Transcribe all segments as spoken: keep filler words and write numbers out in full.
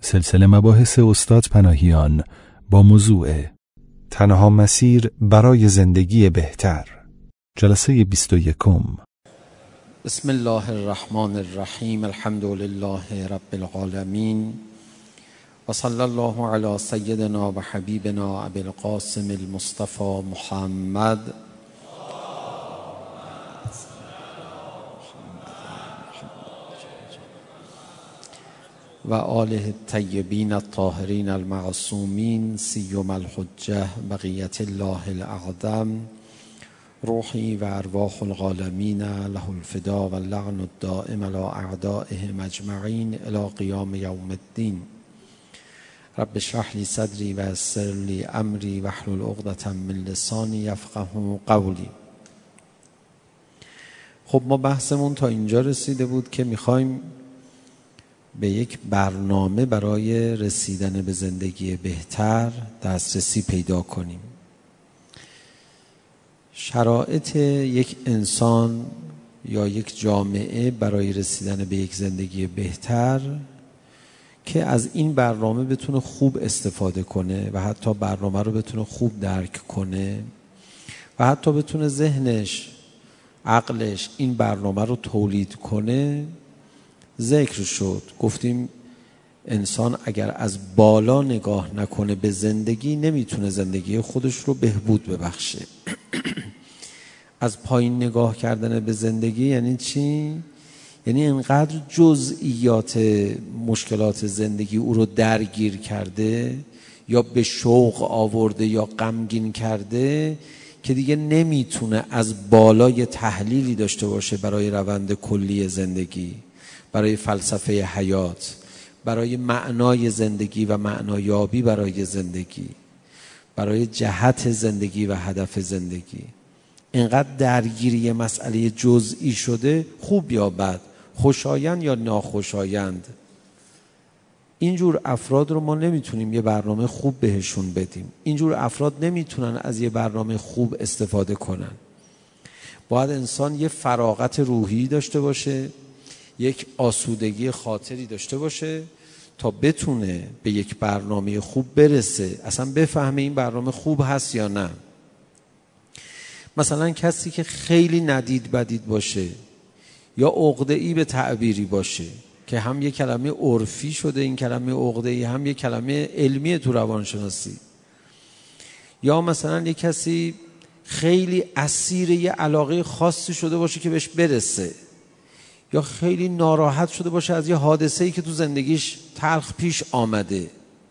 سلسله مباحث استاد پناهیان با موضوع تنها مسیر برای زندگی بهتر، جلسه بیست و یکم. بسم الله الرحمن الرحیم. الحمد لله رب العالمین و صلی الله علی سیدنا و حبیبنا ابی القاسم المصطفى محمد و آله الطیبین الطاهرین المعصومین سیما الحجة بقیة الله الاعظم روحی و ارواح العالمین له الفدا و اللعن الدائم علی اعدائهم اجمعین الی قیام یوم الدین. رب اشرح لی صدری و یسر لی امری واحلل عقدة من لسانی یفقهوا قولی. خب ما بحثمون تا اینجا رسیده بود که میخوایم به یک برنامه برای رسیدن به زندگی بهتر دسترسی پیدا کنیم. شرایط یک انسان یا یک جامعه برای رسیدن به یک زندگی بهتر که از این برنامه بتونه خوب استفاده کنه و حتی برنامه رو بتونه خوب درک کنه و حتی بتونه ذهنش، عقلش این برنامه رو تولید کنه، ذکر شد. گفتیم انسان اگر از بالا نگاه نکنه به زندگی نمیتونه زندگی خودش رو بهبود ببخشه. از پایین نگاه کردن به زندگی یعنی چی؟ یعنی انقدر جزئیات مشکلات زندگی او رو درگیر کرده یا به شوق آورده یا غمگین کرده که دیگه نمیتونه از بالا یه تحلیلی داشته باشه برای روند کلی زندگی، برای فلسفه حیات، برای معنای زندگی و معنایابی برای زندگی، برای جهت زندگی و هدف زندگی. اینقدر درگیری مسئله جزئی شده، خوب یا بد، خوشایند یا ناخوشایند. اینجور افراد رو ما نمیتونیم یه برنامه خوب بهشون بدیم. اینجور افراد نمیتونن از یه برنامه خوب استفاده کنن. باید انسان یه فراغت روحی داشته باشه، یک آسودگی خاطری داشته باشه تا بتونه به یک برنامه خوب برسه، اصلا بفهمه این برنامه خوب هست یا نه. مثلا کسی که خیلی ندید بدید باشه یا عقده‌ای به تعبیری باشه که هم یک کلمه عرفی شده این کلمه عقده‌ای، هم یک کلمه علمی تو روانشناسی، یا مثلا یک کسی خیلی اسیر یه علاقه خاصی شده باشه که بهش برسه، یا خیلی ناراحت شده باشه از یه حادثه‌ای که تو زندگیش تلخ پیش آمده.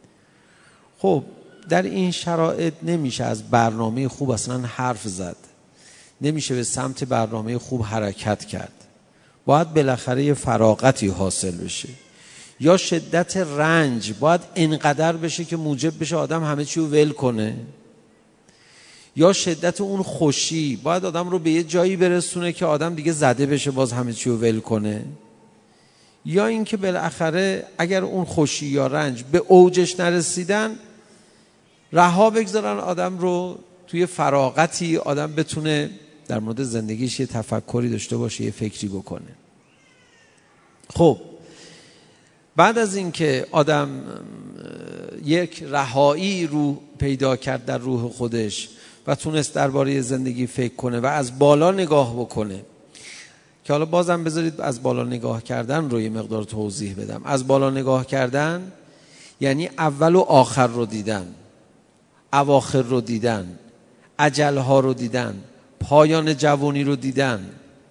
خب در این شرایط نمیشه از برنامه خوب اصلا حرف زد، نمیشه به سمت برنامه خوب حرکت کرد. باید بالاخره یه فراغتی حاصل بشه، یا شدت رنج باید انقدر بشه که موجب بشه آدم همه چی رو ول کنه، یا شدت اون خوشی باید آدم رو به یه جایی برسونه که آدم دیگه زده بشه باز همه چی رو ول کنه، یا اینکه بالاخره اگر اون خوشی یا رنج به اوجش نرسیدن رها بگذارن آدم رو توی فراغتی، آدم بتونه در مورد زندگیش یه تفکری داشته باشه، یه فکری بکنه. خب بعد از اینکه آدم یک رهایی رو پیدا کرد در روح خودش و تونست درباره زندگی فکر کنه و از بالا نگاه بکنه، که حالا بازم بذارید از بالا نگاه کردن رو یه مقدار توضیح بدم. از بالا نگاه کردن یعنی اول و آخر رو دیدن، اواخر رو دیدن، اجلها رو دیدن، پایان جوانی رو دیدن،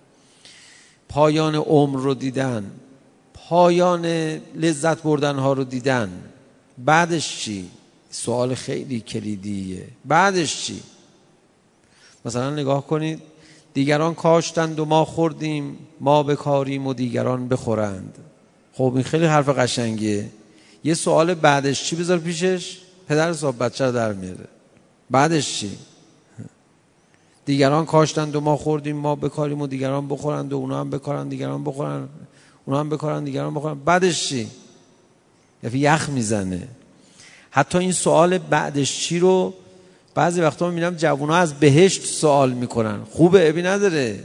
پایان عمر رو دیدن، پایان لذت بردن ها رو دیدن. بعدش چی؟ سوال خیلی کلیدیه. بعدش چی؟ مثلا نگاه کنید، دیگران کاشتند و ما خوردیم، ما بکاریم و دیگران بخورند. خب این خیلی حرف قشنگیه. یه سوال بعدش چی بذار پیشش؟ پدر صاحب بچه رو در میاره. بعدش چی؟ دیگران کاشتند و ما خوردیم، ما بکاریم و دیگران بخورند و اونا هم بکارن دیگران بخورن، اونا هم بکارن دیگران بخورن. بعدش چی؟ یخ میزنه. حتی این سوال بعدش چی رو بعضی وقتا میبینم جوونا از بهشت سوال میکنن. خوبه، ابی نداره.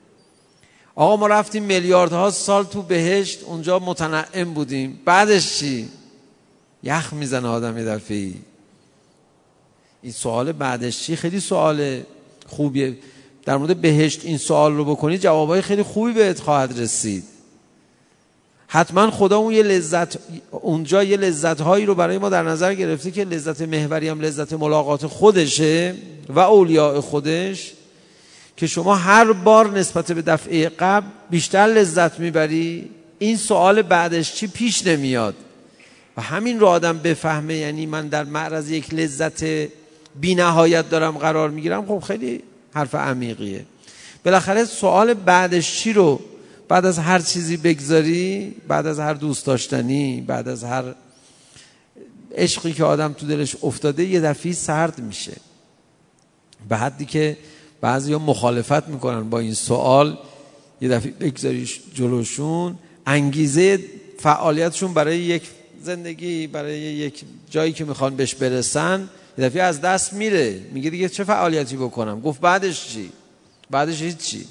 آقا ما رفتیم میلیاردها سال تو بهشت، اونجا متنعم بودیم، بعدش چی؟ یخ میزنه آدم یه دفعه. این سوال بعدش چی خیلی سوال خوبیه. در مورد بهشت این سوال رو بکنی جوابای خیلی خوبی بهت خواهد رسید. حتما خدا اون یه لذت اونجا یه لذت هایی رو برای ما در نظر گرفته که لذت محوری هم لذت ملاقات خودشه و اولیاء خودش، که شما هر بار نسبت به دفعه قبل بیشتر لذت میبری. این سوال بعدش چی پیش نمیاد و همین رو آدم بفهمه، یعنی من در معرض یک لذت بی نهایت دارم قرار میگیرم. خب خیلی حرف عمیقیه. بالاخره سوال بعدش چی رو بعد از هر چیزی بگذاری، بعد از هر دوست داشتنی، بعد از هر عشقی که آدم تو دلش افتاده، یه دفعه سرد میشه، به حدی که بعضیا مخالفت میکنن با این سوال. یه دفعه بگذاری جلوشون، انگیزه فعالیتشون برای یک زندگی، برای یک جایی که میخوان بهش برسن، یه دفعه از دست میره. میگه دیگه چه فعالیتی بکنم؟ گفت بعدش چی؟ بعدش هیچ چی.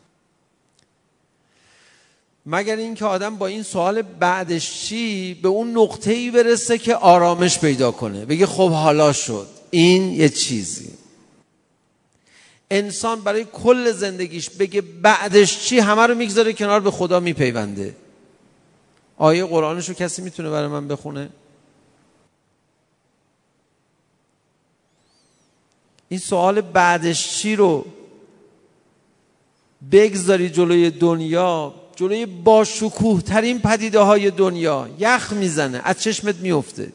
مگر اینکه آدم با این سوال بعدش چی به اون نقطه‌ای برسه که آرامش پیدا کنه، بگه خب حالا شد، این یه چیزی. انسان برای کل زندگیش بگه بعدش چی، همه رو میگذاره کنار، به خدا میپیونده. آیه قرآنشو کسی میتونه برای من بخونه؟ این سوال بعدش چی رو بگذاری جلوی دنیا، جلوی با شکوه ترین پدیده های دنیا، یخ میزنه، از چشمت میفته.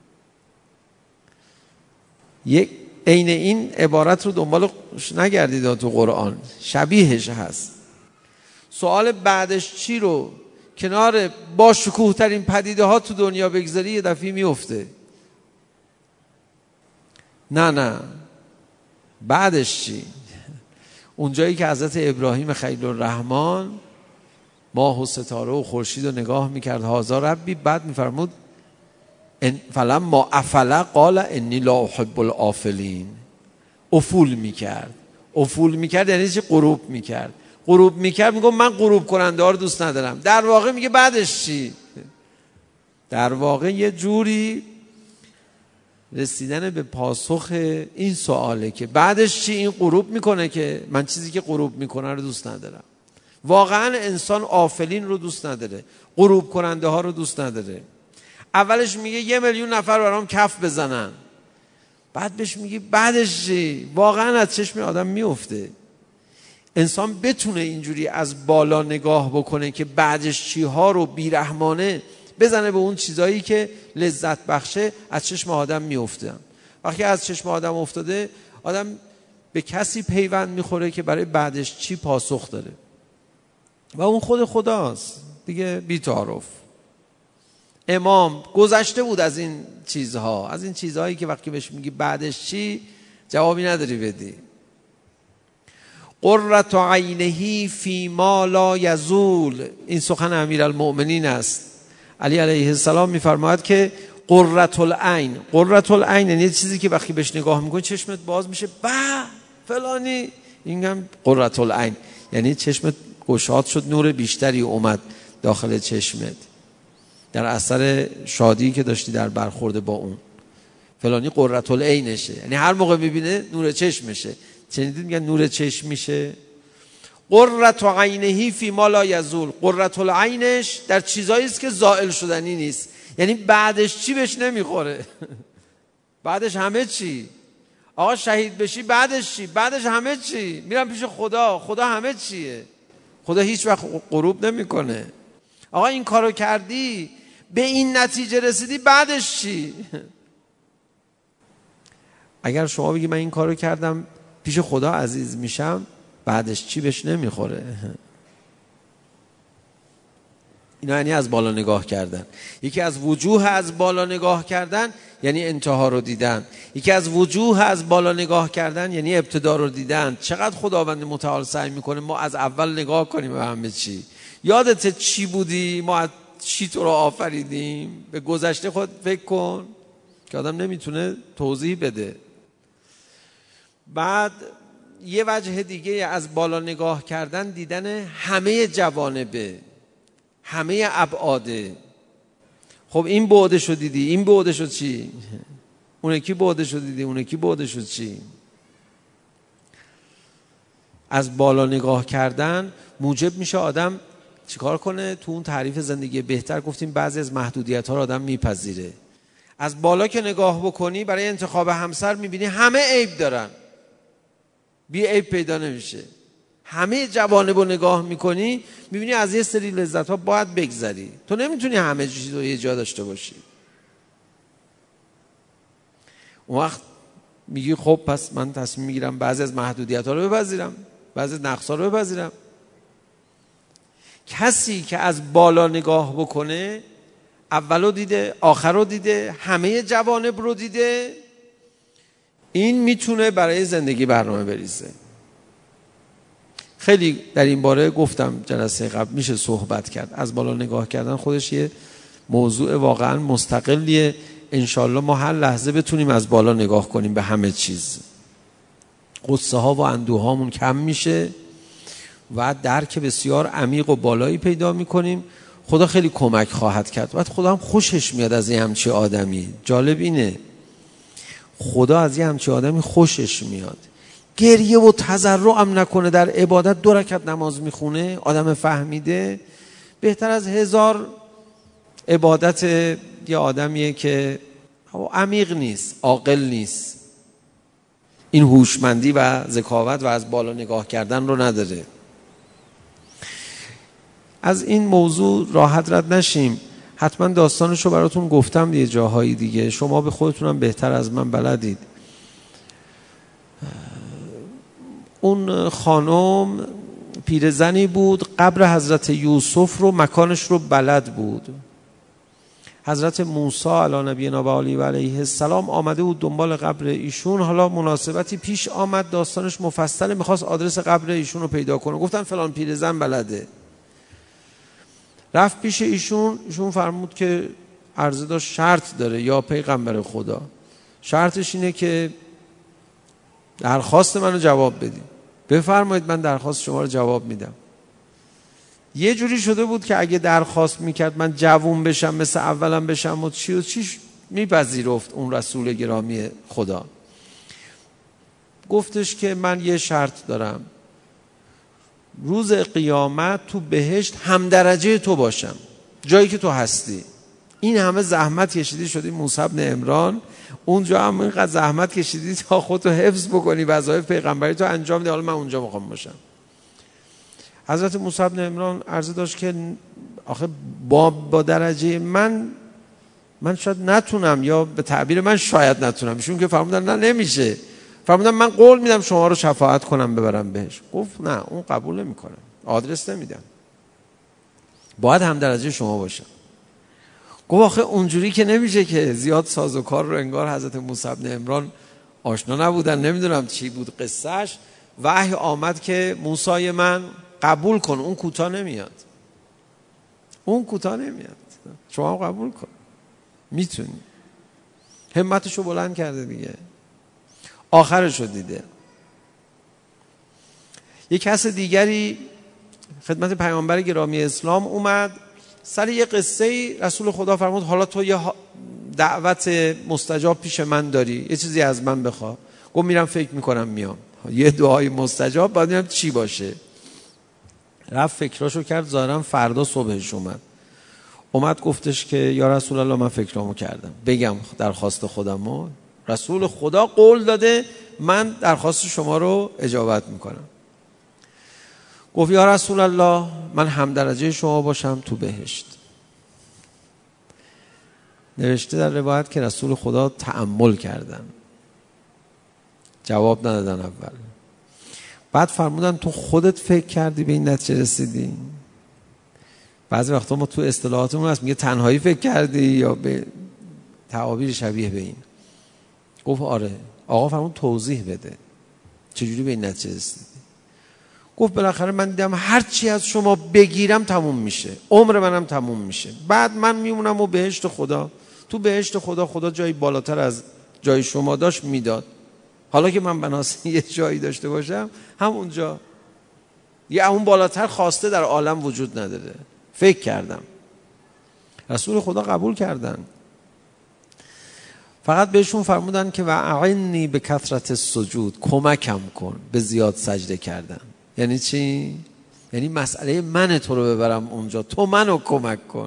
یک عین این عبارت رو دنبال نگردید تو قرآن، شبیهش هست. سوال بعدش چی رو کنار با شکوه ترین پدیده ها تو دنیا بگذاری، یه دفعه میفته. نه نه بعدش چی؟ اونجایی که حضرت ابراهیم خلیل الرحمن ماه و ستاره و خورشید رو نگاه میکرد، هازا ربی، بعد میفرمود فلما افل قال انی لا احب الافلین. افول میکرد. افول میکرد یعنی چی؟ غروب میکرد. غروب میکرد میگم من غروب کننده ها رو دوست ندارم. در واقع میگه بعدش چی؟ در واقع یه جوری رسیدن به پاسخ این سواله که بعدش چی؟ این غروب میکنه که من چیزی که غروب میکنه رو دوست ندارم. واقعا انسان آفلین رو دوست نداره، غروب کننده ها رو دوست نداره. اولش میگه یه میلیون نفر برام کف بزنن، بعد بهش میگه بعدش چی؟ واقعا از چشم آدم میفته. انسان بتونه اینجوری از بالا نگاه بکنه که بعدش چی ها رو بیرحمانه بزنه به اون چیزایی که لذت بخشه، از چشم آدم میفته. وقتی از چشم آدم افتاده، آدم به کسی پیوند میخوره که برای بعدش چی پاسخ داره و اون خود خداست دیگه، بی تعارف. امام گذشته بود از این چیزها، از این چیزهایی که وقتی بهش میگی بعدش چی جوابی نداری بدی. قرة عینه فی ما لا یزول، این سخن امیرالمؤمنین است. علی علیه السلام میفرماید که قرة العین، قرة العین یعنی چیزی که وقتی بهش نگاه میکنی چشمت باز میشه، با فلانی. این هم قرة العین یعنی چشمت گشاد شد، نور بیشتری اومد داخل چشمت در اثر شادی که داشتی در برخورد با اون. فلانی قرة العینشه، یعنی هر موقع میبینه نور چشمشه. چنیدید میگن نور چشم میشه؟ قرة عینه فی ما لا یزول، قرة العینش در چیزایی است که زائل شدنی نیست. یعنی بعدش چی بهش نمیخوره. بعدش همه چی. آقا شهید بشی بعدش چی؟ بعدش همه چی. میرم پیش خدا، خدا همه چیه. خدا هیچ وقت غروب نمیکنه. آقا این کارو کردی، به این نتیجه رسیدی، بعدش چی؟ اگر شما بگی من این کارو کردم پیش خدا عزیز میشم، بعدش چی بهش نمیخوره. اینا یعنی از بالا نگاه کردن. یکی از وجوه از بالا نگاه کردن یعنی انتها رو دیدن. یکی از وجوه از بالا نگاه کردن یعنی ابتدا رو دیدن. چقدر خداوند متعال سعی میکنه ما از اول نگاه کنیم به همه چی. یادت چی بودی؟ ما از چی تو رو آفریدیم؟ به گذشته خود فکر کن که آدم نمیتونه توضیح بده. بعد یه وجه دیگه از بالا نگاه کردن دیدن همه جوانبه، همه ابعاده. خب این بعدش رو دیدی، این بعدش رو چی؟ اون یکی بعدش رو دیدی، اون یکی بعدش رو چی؟ از بالا نگاه کردن موجب میشه آدم چیکار کنه؟ تو اون تعریف زندگی بهتر گفتیم بعضی از محدودیت ها رو آدم میپذیره. از بالا که نگاه بکنی برای انتخاب همسر میبینی همه عیب دارن، بی عیب پیدا نمیشه. همه جوانب رو نگاه میکنی میبینی از یه سری لذت ها باید بگذری. تو نمیتونی همه چیز رو یه جا داشته باشی. اون وقت میگی خب پس من تصمیم میگیرم بعضی از محدودیت ها رو بپذیرم، بعضی از نقص ها رو بپذیرم. کسی که از بالا نگاه بکنه اولو دیده، آخرو دیده، همه جوانب رو دیده، این میتونه برای زندگی برنامه بریزه. خیلی در این باره گفتم جلسه قبل، میشه صحبت کرد. از بالا نگاه کردن خودش یه موضوع واقعا مستقلیه. انشالله ما هر لحظه بتونیم از بالا نگاه کنیم به همه چیز. قصه ها و اندوه هامون کم میشه و درک بسیار عمیق و بالایی پیدا میکنیم. خدا خیلی کمک خواهد کرد. بعد خدا هم خوشش میاد از این همچی آدمی. جالب اینه خدا از این همچی آدمی خوشش میاد. گریه و تضرع هم نکنه در عبادت، دو رکعت نماز میخونه، آدم فهمیده، بهتر از هزار عبادت یه آدمیه که عمیق نیست، عاقل نیست، این هوشمندی و ذکاوت و از بالا نگاه کردن رو نداره. از این موضوع راحت رد نشیم. حتما داستانشو براتون گفتم یه جاهایی دیگه، شما به خودتونم بهتر از من بلدید. اون خانم پیرزنی بود، قبر حضرت یوسف رو مکانش رو بلد بود. حضرت موسی علی نبینا و آله و علیه السلام آمده بود دنبال قبر ایشون. حالا مناسبتی پیش آمد، داستانش مفصله، میخواست آدرس قبر ایشون رو پیدا کنه. گفتن فلان پیرزن بلده. رفت پیش ایشون، ایشون فرمود که عرضه داشت شرط داره یا پیغمبر خدا. شرطش اینه که درخواست منو جواب بدید. بفرمایید من درخواست شما رو جواب میدم. یه جوری شده بود که اگه درخواست میکرد من جوون بشم مثل اولم بشم و چی و چیش میپذیرفت اون رسول گرامی خدا. گفتش که من یه شرط دارم، روز قیامت تو بهشت هم درجه تو باشم، جایی که تو هستی. این همه زحمت کشیدی شدی موسی بن عمران، اونجا هم اینقدر زحمت کشیدی تا خودتو حفظ بکنی، وظایف پیغمبری تو انجام بدی، حالا من اونجا میخوام باشم. حضرت موسی بن عمران عرضه داشت که آخه با, با درجه من من شاید نتونم، یا به تعبیر من شاید نتونم. ایشون که فرمودن نه نمیشه، فرمودن من قول میدم شما رو شفاعت کنم ببرم بهش. گفت نه اون قبول نمیکنم، آدرس نمیدم، باید هم درجه شما باشم. گفت آخه اونجوری که نمیشه که، زیاد سازوکار رو انگار حضرت موسی بن عمران آشنا نبودن، نمیدونم چی بود قصهش. وحی آمد که موسی من قبول کن، اون کوتاه نمیاد، اون کوتاه نمیاد، شما قبول کن، میتونی. همتشو بلند کرده دیگه، آخرشو دیده. یک کس دیگری خدمت پیامبر گرامی اسلام اومد، سر یه قصه رسول خدا فرمود حالا تو یه دعوت مستجاب پیش من داری، یه چیزی از من بخوا. گفت میرم فکر میکنم میام. یه دعای مستجاب باید میرم چی باشه. رفت فکراشو کرد، ظاهرا فردا صبحش اومد. اومد گفتش که یا رسول الله من فکرامو کردم، بگم درخواست خودمو؟ رسول خدا قول داده من درخواست شما رو اجابت میکنم. گفت یا رسول الله من هم درجه شما باشم تو بهشت. نوشته در روایت که رسول خدا تأمل کردن، جواب ندادن اول. بعد فرمودن تو خودت فکر کردی به این نتیجه رسیدی؟ بعضی وقتا ما تو اصطلاحاتمون هست میگه تنهایی فکر کردی، یا به تعابیر شبیه به این. گفت آره. آقا فرمود توضیح بده چجوری به این نتیجه رسیدی؟ گفت بالاخره من دیدم هر چی از شما بگیرم تموم میشه، عمر منم تموم میشه، بعد من میمونم و بهشت خدا. تو بهشت خدا خدا جایی بالاتر از جای شما داشت میداد. حالا که من بناسه یه جایی داشته باشم همونجا، یه اون بالاتر خواسته در عالم وجود نداره. فکر کردم. رسول خدا قبول کردن، فقط بهشون فرمودن که و اعنی به کثرت السجود، کمکم کن به زیاد سجده کردن. یعنی چی؟ یعنی مسئله من تو رو ببرم اونجا، تو منو کمک کن،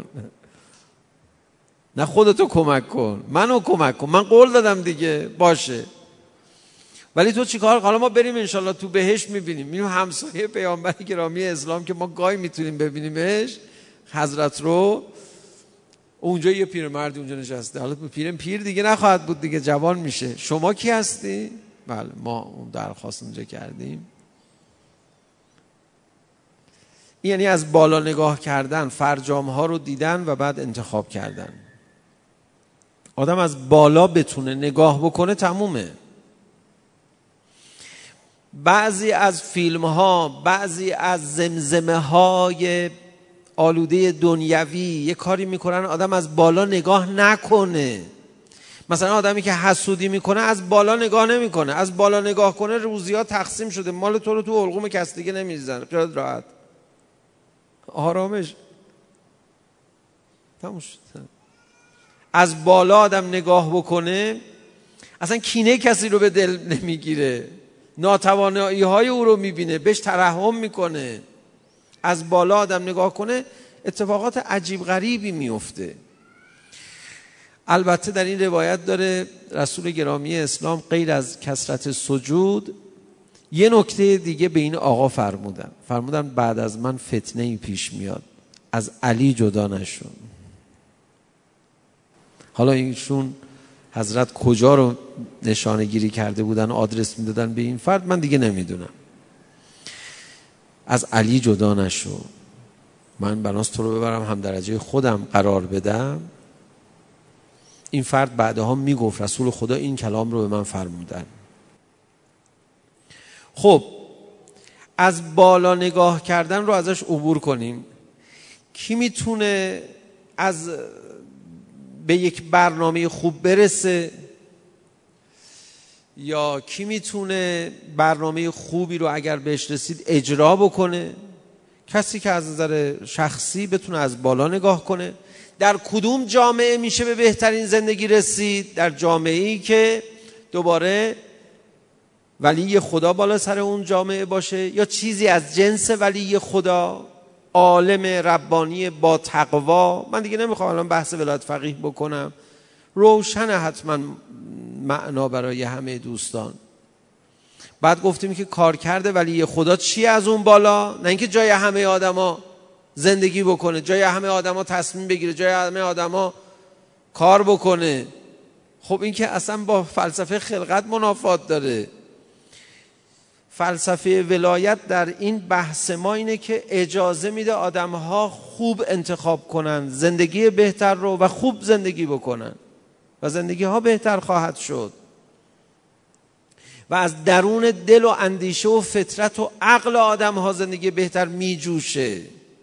نه خودتو کمک کن، منو کمک کن، من قول دادم دیگه باشه. ولی تو چیکار؟ حالا ما بریم انشالله تو بهشت میبینیم، میبینیم همسایه پیامبر گرامی اسلام که ما گاهی میتونیم ببینیمش، حضرت رو، اونجا یه پیرمردی اونجا نشسته، حالا پیر پیر دیگه نخواهد بود دیگه، جوان میشه. شما کی هستی؟ بله ما اون درخواست اونجا کردیم. یعنی از بالا نگاه کردن، فرجام ها رو دیدن و بعد انتخاب کردن. آدم از بالا بتونه نگاه بکنه تمومه. بعضی از فیلم ها، بعضی از زمزمه های آلوده دنیوی یه کاری میکنن آدم از بالا نگاه نکنه. مثلا آدمی که حسودی میکنه از بالا نگاه نمیکنه، از بالا نگاه کنه روزی‌ها تقسیم شده، مال تو رو تو حلقوم کس دیگه نمیزنه، خیالت راحت، آرامش تموم شد. از بالا آدم نگاه بکنه اصلا کینه کسی رو به دل نمیگیره، ناتوانی های او رو میبینه، بهش ترحم میکنه. از بالا آدم نگاه کنه اتفاقات عجیب غریبی میفته. البته در این روایت داره رسول گرامی اسلام غیر از کثرت سجود یه نکته دیگه به این آقا فرمودن، فرمودن بعد از من فتنه ای پیش میاد، از علی جدا نشون. حالا ایشون حضرت کجا رو نشانه گیری کرده بودن، آدرس میدادن به این فرد، من دیگه نمیدونم. از علی جدا نشو، من بناس تو رو ببرم هم درجه خودم قرار بدم. این فرد بعدها میگفت رسول خدا این کلام رو به من فرمودن. خب از بالا نگاه کردن رو ازش عبور کنیم. کی میتونه از به یک برنامه خوب برسه، یا کی میتونه برنامه خوبی رو اگر بهش رسید اجرا بکنه؟ کسی که از نظر شخصی بتونه از بالا نگاه کنه. در کدوم جامعه میشه به بهترین زندگی رسید؟ در جامعه‌ای که دوباره ولی خدا بالا سر اون جامعه باشه، یا چیزی از جنس ولی خدا، عالم ربانی با تقوا. من دیگه نمیخوام الان بحث ولایت فقیه بکنم، روشن حتما معنا برای همه دوستان. بعد گفتیم که کار کرده ولی خدا چیه از اون بالا؟ نه اینکه جای همه آدما زندگی بکنه، جای همه آدما تصمیم بگیره، جای همه آدما کار بکنه. خب این که اصلا با فلسفه خلقت منافات داره. فلسفه ولایت در این بحث ما اینه که اجازه میده آدمها خوب انتخاب کنن زندگی بهتر رو و خوب زندگی بکنن و زندگی ها بهتر خواهد شد و از درون دل و اندیشه و فطرت و عقل آدم ها زندگی بهتر می جوشه.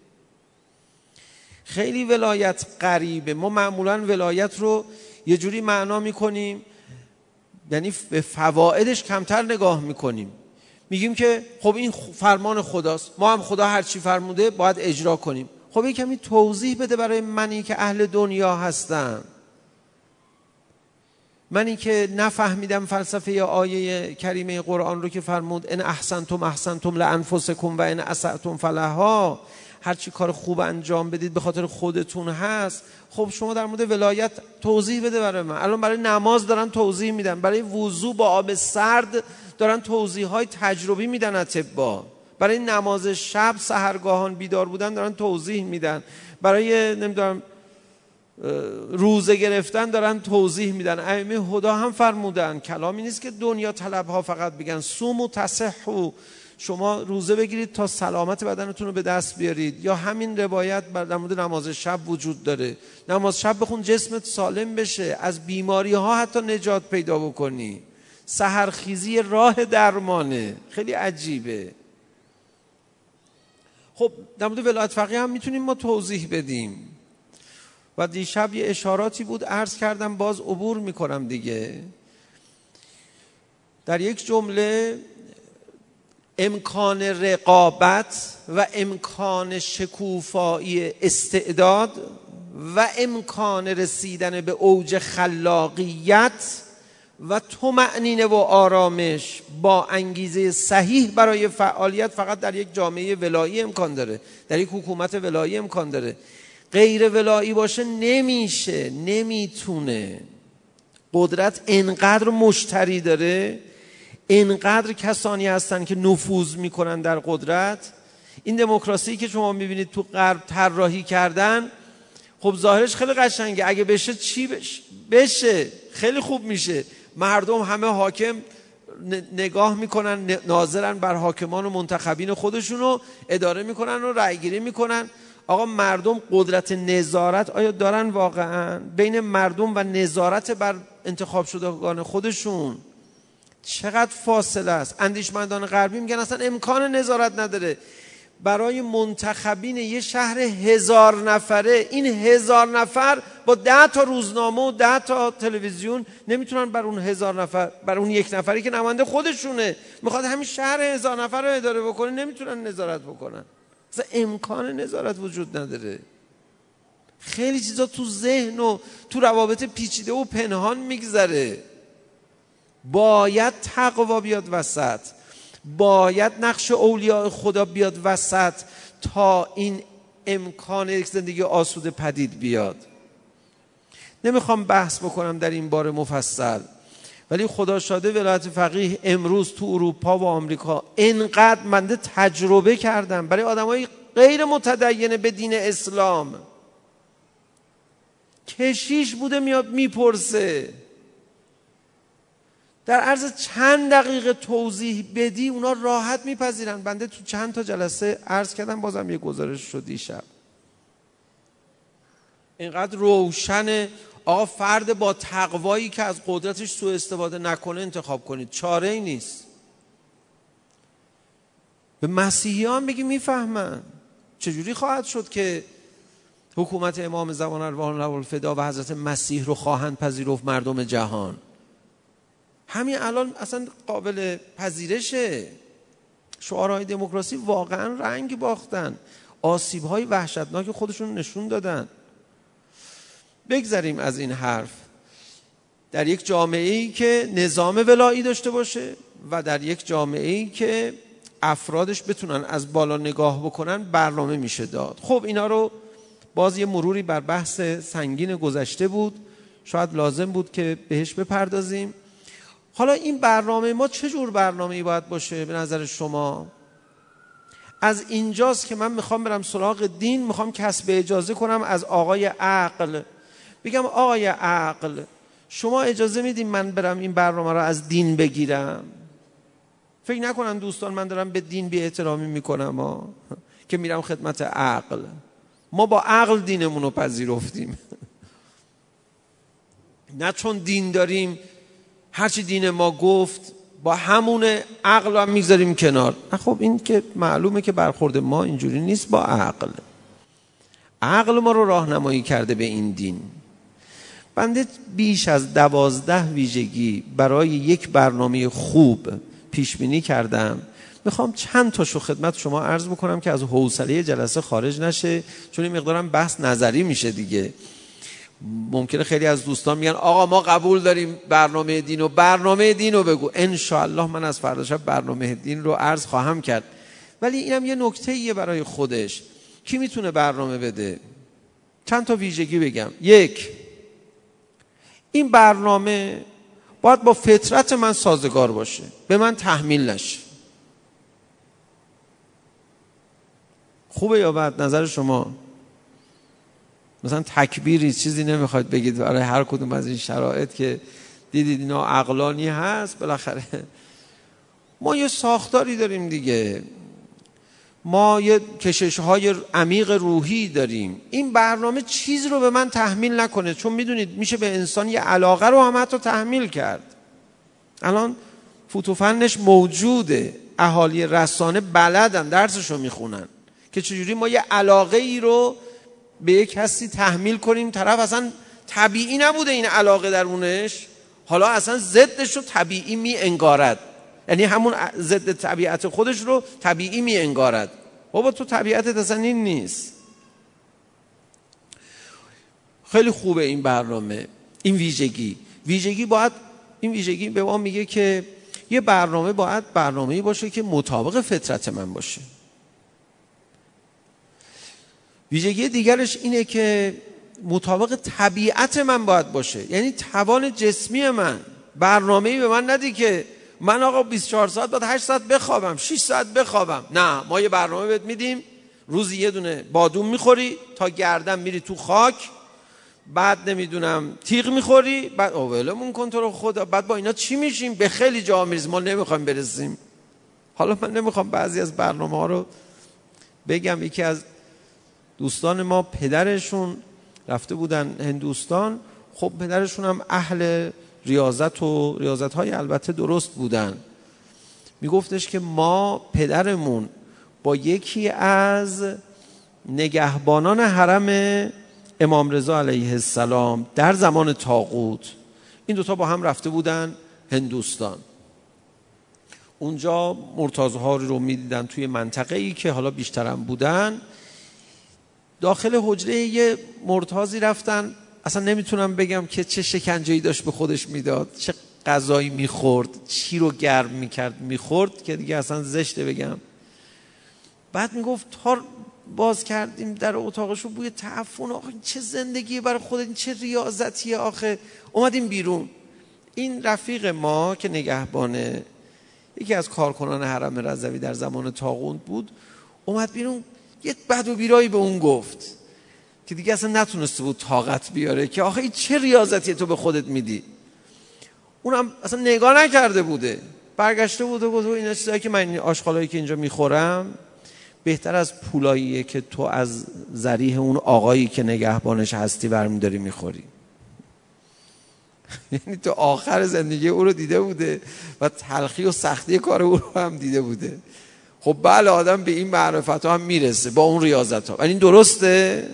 خیلی ولایت غریبه. ما معمولا ولایت رو یه جوری معنا می کنیم، یعنی به فوائدش کمتر نگاه می کنیم. میگیم که خب این فرمان خداست، ما هم خدا هر چی فرموده باید اجرا کنیم. خب این کمی توضیح بده برای منی که اهل دنیا هستم، منی که نفهمیدم فلسفه یا آیه کریمه قرآن رو که فرمود ان احسنتم احسنتم لانفسکم و ان اسأتم فلها، هر چی کار خوب انجام بدید به خاطر خودتون هست. خب شما در مورد ولایت توضیح بده برای من. الان برای نماز دارن توضیح میدن، برای وضو با آب سرد دارن توضیح های تجربی میدن اطباء، برای نماز شب سحرگاهان بیدار بودن دارن توضیح میدن، برای نمیدونم روزه گرفتن دارن توضیح میدن. ائمه هدی هم فرمودن کلامی نیست که دنیا طلب ها فقط بگن صوموا تصحوا، شما روزه بگیرید تا سلامت بدنتون رو به دست بیارید. یا همین روایت در مورد نماز شب وجود داره، نماز شب بخون جسمت سالم بشه، از بیماری ها حتی نجات پیدا بکنی. سحرخیزی راه درمانه. خیلی عجیبه. خب در مورد ولایت فقیه هم میتونیم ما توضیح بدیم و دیشب یه اشاراتی بود عرض کردم، باز عبور میکنم دیگه. در یک جمله امکان رقابت و امکان شکوفایی استعداد و امکان رسیدن به اوج خلاقیت و طمأنینه و آرامش با انگیزه صحیح برای فعالیت فقط در یک جامعه ولایی امکان داره، در یک حکومت ولایی امکان داره. غیر ولایی باشه نمیشه، نمیتونه. قدرت انقدر مشتری داره، انقدر کسانی هستن که نفوذ میکنن در قدرت. این دموکراسی که شما میبینید تو غرب طراحی کردن، خب ظاهرش خیلی قشنگه، اگه بشه چی بشه؟ بشه خیلی خوب میشه. مردم همه حاکم نگاه میکنن، ناظرن بر حاکمان و منتخبین خودشونو اداره میکنن و رأی گیری میکنن. آقا مردم قدرت نظارت آیا دارن واقعا؟ بین مردم و نظارت بر انتخاب شدگان خودشون چقدر فاصله است. اندیشمندان غربی میگن اصلا امکان نظارت نداره. برای منتخبین یه شهر هزار نفره، این هزار نفر با ده تا روزنامه و ده تا تلویزیون نمیتونن بر اون هزار نفر، بر اون یک نفری که نماینده خودشونه میخواد همین شهر هزار نفر رو اداره بکنه، نمیتونن نظارت بکنن. اصلا امکان نظارت وجود نداره. خیلی چیزا تو ذهن و تو روابط پیچیده و پنهان میگذره. باید تقوا بیاد وسط، باید نقش اولیاء خدا بیاد وسط تا این امکان یک زندگی آسوده پدید بیاد. نمیخوام بحث بکنم در این باره مفصل، ولی خدا شاده ولایت فقیه امروز تو اروپا و آمریکا انقدر من تجربه کردم برای آدمای غیر متدین به دین اسلام. کشیش بوده میاد میپرسه، در عرض چند دقیقه توضیح بدی اونا راحت میپذیرن. بنده تو چند تا جلسه عرض کردم، بازم یه گزارش شد دیشب. اینقدر روشن آقا فرد با تقوایی که از قدرتش سوء استفاده نکنه انتخاب کنید، چاره ای نیست. به مسیحیان بگی میفهمن. چجوری خواهد شد که حکومت امام زمان ارواح له الفدا و حضرت مسیح رو خواهند پذیرفت مردم جهان؟ همین الان اصلا قابل پذیرشه. شعارهای دموکراسی واقعا رنگ باختن، آسیب‌های وحشتناک خودشون نشون دادن. بگذریم از این حرف. در یک جامعه‌ای که نظام ولایی داشته باشه و در یک جامعه‌ای که افرادش بتونن از بالا نگاه بکنن برنامه میشه داد. خب اینا رو باز یه مروری بر بحث سنگین گذشته بود، شاید لازم بود که بهش بپردازیم. حالا این برنامه ما چه جور برنامه‌ای باید باشه به نظر شما؟ از اینجاست که من میخوام برم سراغ دین، میخوام کسب اجازه کنم از آقای عقل. بگم آقای عقل شما اجازه میدین من برم این برنامه رو از دین بگیرم؟ فکر نکنن دوستان من دارم به دین بی احترامی میکنم ها، که میرم خدمت عقل. ما با عقل دینمون رو پذیرفتیم. نه چون دین داریم هرچی دین ما گفت با همون عقل هم میگذاریم کنار. خب این که معلومه که برخورد ما اینجوری نیست با عقل. عقل ما رو راهنمایی کرده به این دین. بنده بیش از دوازده ویژگی برای یک برنامه خوب پیش بینی کردم. میخوام چند تاشو خدمت شما عرض بکنم که از حوصله جلسه خارج نشه، چون این مقدارم بحث نظری میشه دیگه. ممکنه خیلی از دوستان میگن آقا ما قبول داریم برنامه دین و برنامه دین رو بگو. انشاءالله من از فردا شب برنامه دین رو عرض خواهم کرد. ولی اینم یه نکته‌ایه برای خودش. کی میتونه برنامه بده؟ چند تا ویژگی بگم. یک، این برنامه باید با فطرت من سازگار باشه، به من تحمیل نشه. خوبه یا بد نظر شما؟ مثلا تکبیری چیزی نمیخواید بگید برای هر کدوم از این شرایط که دیدید اینا عقلانی هست؟ بالاخره ما یه ساختاری داریم دیگه، ما یه کشش‌های عمیق روحی داریم. این برنامه چیز رو به من تحمیل نکنه، چون میدونید میشه به انسان یه علاقه رو هم حتی تحمیل کرد. الان فوتوفنش موجوده، اهالی رسانه بلدن، درسشو میخونن که چجوری ما یه علاقه ای رو به یک کسی تحمیل کنیم. طرف اصلا طبیعی نبوده این علاقه درونش، حالا اصلا ضدش رو طبیعی می انگارد. یعنی همون ضد طبیعت خودش رو طبیعی می انگارد. بابا تو طبیعتت اصلا این نیست. خیلی خوبه این برنامه، این ویژگی ویژگی باید این ویژگی به ما میگه که یه برنامه باید برنامه‌ای باشه که مطابق فطرت من باشه. ویژگی دیگرش اینه که مطابق طبیعت من باید باشه، یعنی توان جسمی من. برنامه‌ای به من ندی که من آقا بیست و چهار ساعت بعد هشت ساعت بخوابم، شش ساعت بخوابم. نه، ما یه برنامه بهت میدیم، روزی یه دونه بادوم میخوری تا گردن میری تو خاک، بعد نمیدونم تیغ میخوری، بعد اولمون کن تو رو خدا، بعد با اینا چی میشیم؟ به خیلی جا میرسیم، ما نمیخوایم برسیم. حالا من نمیخوام بعضی از برنامه ها رو بگم. یکی از دوستان ما پدرشون رفته بودن هندوستان، خب پدرشون هم اهل ریاضت و ریاضت های البته درست بودن. میگفتش که ما پدرمون با یکی از نگهبانان حرم امام رضا علیه السلام در زمان طاغوت، این دوتا با هم رفته بودن هندوستان. اونجا مرتضی‌ها رو میدیدن توی منطقه‌ای که حالا بیشترم بودن. داخل حجره یه مرتضی رفتن، اصلا نمیتونم بگم که چه شکنجه‌ای داشت به خودش میداد، چه غذایی میخورد، چی رو گرم میکرد میخورد که دیگه اصلا زشته بگم. بعد میگفت تا باز کردیم در اتاقشو، بوی تعفن، آخه چه زندگیه برای خودت، این چه ریاضتیه آخه. اومدیم بیرون، این رفیق ما که نگهبانه، یکی از کارکنان حرم رضوی در زمان طاغوت بود، اومد بیرون، یه بد و بیرایی به اون گفت که دیگه اصلا نتونسته بود طاقت بیاره که آخه این چه ریاضتیه تو به خودت میدی. اونم اصلا نگاه نکرده بوده، برگشته بود و گفت این چیزایی که من، این آشغالایی که اینجا میخورم بهتر از پولاییه که تو از ذریح اون آقایی که نگهبانش هستی برمیداری میخوری. یعنی تو آخر زندگی او رو دیده بوده و تلخی و سختی کار او رو هم دیده بوده. خب بله، آدم به این معرفت ها هم میرسه با اون ریاضت ها. این درسته؟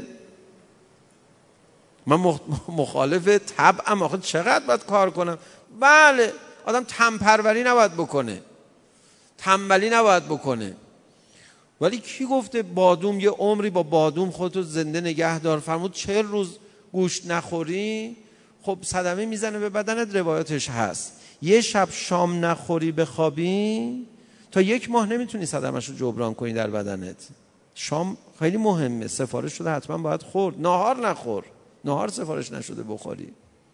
من مخالف طبعم، آخه چقدر باید کار کنم؟ بله، آدم تنپروری نباید بکنه، تنبلی نباید بکنه. ولی کی گفته بادوم یه عمری با بادوم خودتو زنده نگه دار؟ فرمود چهل روز گوشت نخوری خب صدمه میزنه به بدنت، روایتش هست. یه شب شام نخوری بخوابی تا یک ماه نمیتونی صدمش رو جبران کنی در بدنت. شام خیلی مهمه، سفارش شده حتما باید خورد. ناهار نخور، ناهار سفارش نشده بخوری.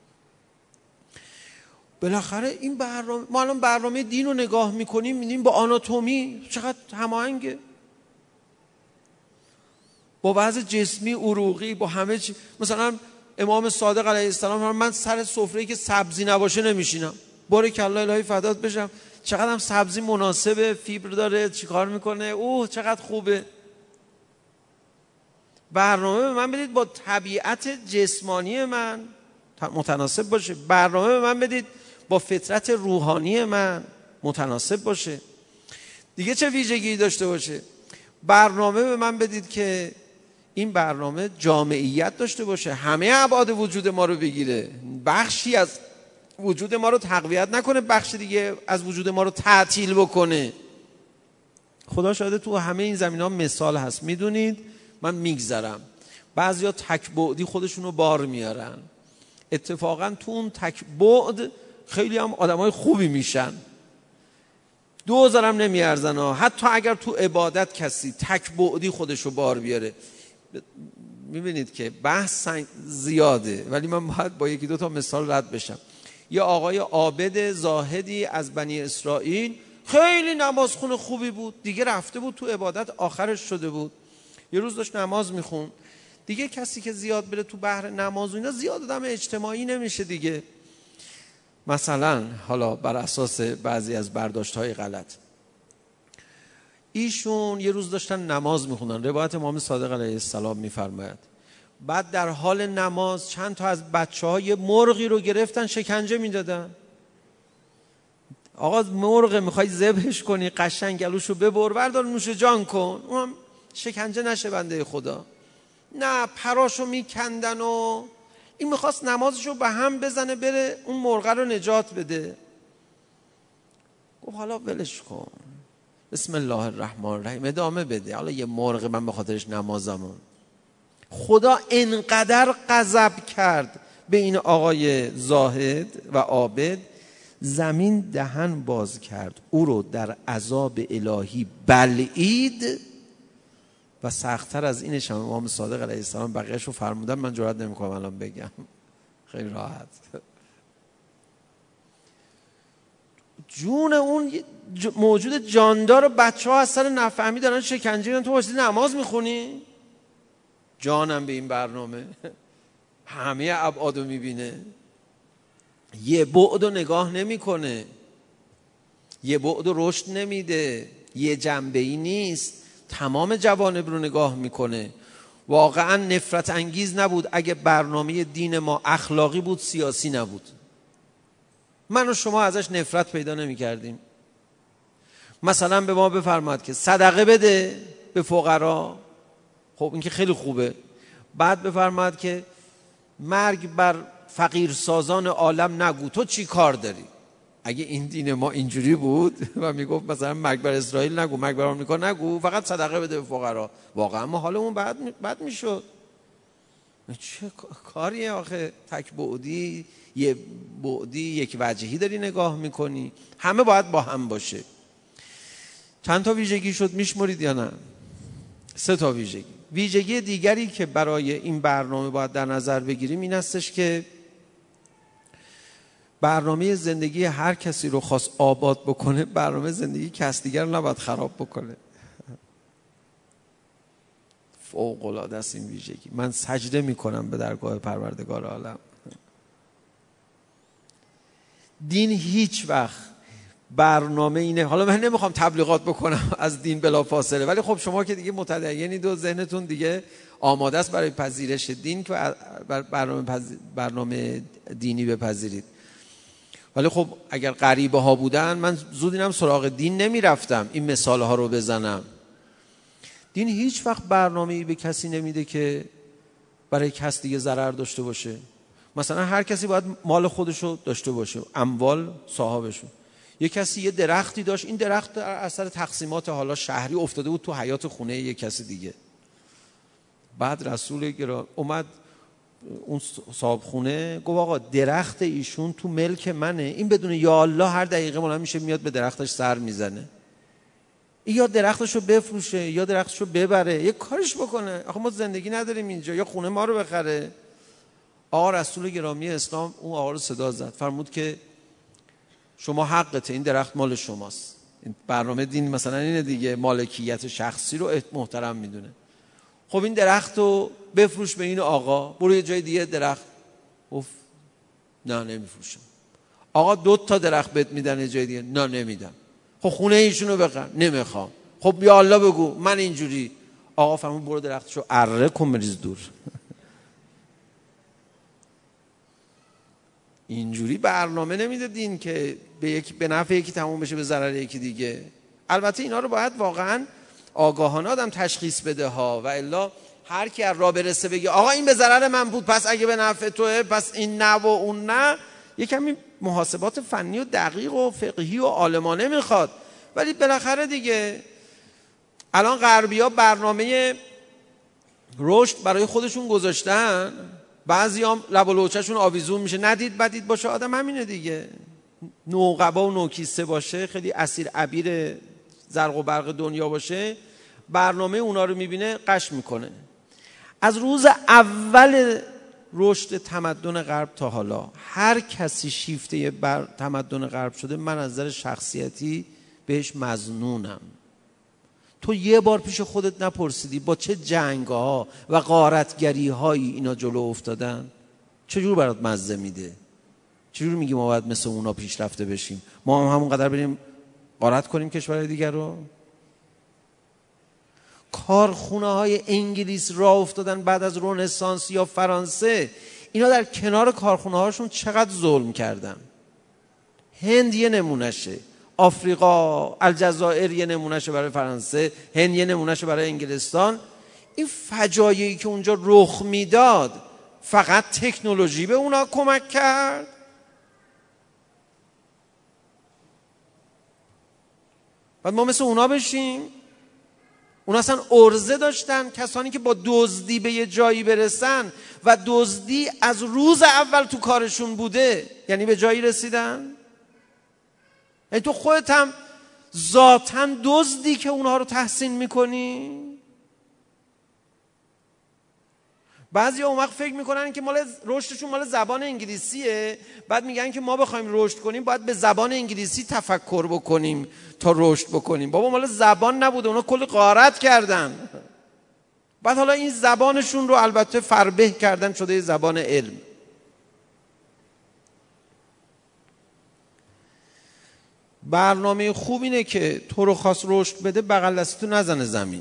بالاخره این برنامه، ما الان برنامه دین رو نگاه میکنیم میبینیم با آناتومی چقدر هماهنگه، با وضع جسمی عروقی، با همه چی. مثلا امام صادق علیه السلام، من سر سفره‌ای که سبزی نباشه نمیشینم. بارک الله، الهی فدات بشم، چقدر هم سبزی مناسبه، فیبر داره، چیکار میکنه، اوه چقدر خوبه. برنامه به من بدید با طبیعت جسمانی من متناسب باشه، برنامه به من بدید با فطرت روحانی من متناسب باشه. دیگه چه ویژگی داشته باشه؟ برنامه به من بدید که این برنامه جامعیت داشته باشه، همه ابعاد وجود ما رو بگیره، بخشی از وجود ما رو تقویت نکنه، بخش دیگه از وجود ما رو تعطیل بکنه. خدا شاهده تو همه این زمینه‌ها مثال هست. میدونید من میگذرم، بعضیا تک بعدی خودشونو بار میارن، اتفاقا تو اون تک بعد خیلی هم آدمای خوبی میشن، دوزارم نمیارزن ها. حتی اگر تو عبادت کسی تک بعدی خودشو بار بیاره، میبینید که بحث زیاده، ولی من باید با یکی دو تا مثال رد بشم. یه آقای عابد زاهدی از بنی اسرائیل، خیلی نمازخون خوبی بود، دیگه رفته بود تو عبادت، آخرش شده بود. یه روز داشت نماز میخون، دیگه کسی که زیاد بره تو بحر نماز و اینا زیاد آدم اجتماعی نمیشه دیگه. مثلا حالا بر اساس بعضی از برداشت‌های غلط، ایشون یه روز داشتن نماز میخوندن، روایت امام صادق علیه السلام میفرماید بعد در حال نماز چند تا از بچه‌ها یه مرغی رو گرفتن شکنجه میدادن. آقا مرغ میخوای ذبحش کنی، قشنگ گلوشو ببر، بردار نوش جان کن، اونم شکنجه نشه بنده خدا. نه، پراشو میکندن و این میخواست نمازشو به هم بزنه بره اون مرغ رو نجات بده. گفت حالا ولش کن، بسم الله الرحمن الرحیم ادامه بده، حالا یه مرغ من به خاطرش نمازمون. خدا انقدر غضب کرد به این آقای زاهد و عابد، زمین دهن باز کرد، او رو در عذاب الهی بلعید و سخت‌تر از اینش هم امام صادق علیه السلام بقیه‌اش رو فرمودن. من جرئت نمی‌کنم الان بگم، خیلی راحت. جون اون موجود جاندار بچه ها از سر نفهمی دارن شکنجه میدن، تو واسه نماز میخونی؟ جانم به این برنامه همه ابعادو میبینه، یه بعدو نگاه نمیکنه، یه بعدو رشد نمیده، یه جنبه‌ای نیست، تمام جوانب رو نگاه میکنه. واقعا نفرت انگیز نبود اگه برنامه دین ما اخلاقی بود، سیاسی نبود. من و شما ازش نفرت پیدا نمی کردیم. مثلا به ما بفرماد که صدقه بده به فقرا، خب این که خیلی خوبه. بعد بفرماد که مرگ بر فقیر سازان عالم نگو، تو چی کار داری؟ اگه این دین ما اینجوری بود و میگفت مثلا مرگ بر اسرائیل نگو، مرگ بر آمریکا نگو، فقط صدقه بده به فقرا، واقعا ما حالمون بد بد میشد. چه کاریه آخه؟ تک بعدی، یه بعدی، یک وجهی داری نگاه میکنی. همه باید با هم باشه. چند تا ویژگی شد میشمرید یا نه؟ سه تا ویژگی. ویژگی دیگری که برای این برنامه باید در نظر بگیریم این هستش که برنامه زندگی هر کسی رو خواست آباد بکنه، برنامه زندگی کس دیگر رو نباید خراب بکنه. فوق العاده است این ویژگی. من سجده میکنم به درگاه پروردگار عالم. دین هیچ وقت برنامه اینه، حالا من نمیخوام تبلیغات بکنم از دین بلا فاصله، ولی خب شما که دیگه متدینید و ذهنتون دیگه آماده است برای پذیرش دین که برنامه, برنامه دینی بپذیرید. ولی خب اگر غریبه ها بودن من زود اینم سراغ دین نمیرفتم این مثال ها رو بزنم. دین هیچ وقت برنامه‌ای به کسی نمیده که برای کس دیگه ضرر داشته باشه. مثلا هر کسی باید مال خودشو داشته باشه، اموال صاحبشو. یه کسی یه درختی داشت، این درخت در اثر تقسیمات حالا شهری افتاده بود تو حیاط خونه یه کسی دیگه. بعد رسول گرامی اومد اون صاحب خونه گفت آقا درخت ایشون تو ملک منه، این بدون یا الله هر دقیقه مولا میشه میاد به درختش سر میزنه، یا درختشو بفروشه یا درختشو ببره، یه کارش بکنه. آخه ما زندگی نداریم اینجا، یا خونه ما رو بخره. آقا رسول گرامی اسلام اون آقا رو صدا زد، فرمود که شما حقته، این درخت مال شماست. این برنامه دین مثلا اینه دیگه، مالکیت شخصی رو محترم میدونه. خب این درخت رو بفروش به این آقا، برو یه جای دیگه درخت. گفت نه نمیفروشم. آقا دو تا درخت بهت میدن یه جای دیگه، نه نمیدم. خب خونه ایشونو بخر، نمیخوام. خب یا الله بگو من اینجوری. آقا فرمود برو درختشو اره کن بریز دور. اینجوری برنامه نمیده دین که به یک به نفع یکی تموم بشه به ضرر یکی دیگه. البته اینا رو باید واقعا آگاهانه آدم تشخیص بده ها، و الا هر کی از راه برسه بگه آقا این به ضرر من بود پس اگه به نفع توئه پس این نه و اون نه، یه کمی محاسبات فنی و دقیق و فقهی و عالمانه میخواد. ولی بالاخره دیگه الان غربی‌ها برنامه رشد برای خودشون گذاشتن، بعضیام لب و لوچه‌شون آویزون میشه، ندید بدید باشه. آدم همینه دیگه، نوقبا و نوکیسه باشه، خیلی اسیر عبیر زرق و برق دنیا باشه، برنامه اونا رو میبینه قش میکنه. از روز اول رشد تمدن غرب تا حالا هر کسی شیفته بر تمدن غرب شده، من از نظر شخصیتی بهش مظنونم. تو یه بار پیش خودت نپرسیدی با چه جنگ ها و غارتگری هایی اینا جلو افتادن؟ چجور برات مزه میده؟ چجور میگی ما باید مثل اونا پیشرفته بشیم، ما هم همون قدر بریم غارت کنیم کشورهای دیگر رو؟ کارخونه های انگلیس راه افتادن بعد از رنسانس یا فرانسه، اینا در کنار کارخونه هاشون چقدر ظلم کردن. هند یه نمونشه، آفریقا، الجزایر یه نمونشه برای فرانسه، هند یه نمونشه برای انگلستان. این فجایعی که اونجا رخ میداد فقط تکنولوژی به اونا کمک کرد؟ بعد ما مثل اونا بشیم؟ اون اصلا عرضه داشتن. کسانی که با دزدی به یه جایی برسن و دزدی از روز اول تو کارشون بوده، یعنی به جایی رسیدن. یعنی تو خودت هم ذاتاً دزدی که اونها رو تحسین میکنی. بعضی اون وقت فکر میکنن که مال رشدشون مال زبان انگلیسیه، بعد میگن که ما بخوایم رشد کنیم باید به زبان انگلیسی تفکر بکنیم تا رشد بکنیم. بابا مال زبان نبوده، اونا کلی غارت کردن. بعد حالا این زبانشون رو البته فربه کردن شده زبان علم. برنامه خوب اینه که تو رو خواست رشد بده، بغل دستتو نزنه زمین،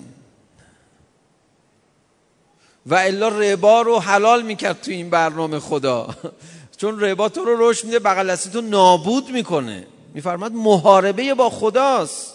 و الا ربا رو حلال میکرد تو این برنامه خدا. چون ربا تو رو رشد میده، بغل دستتو نابود میکنه. میفرماد محاربه با خداست.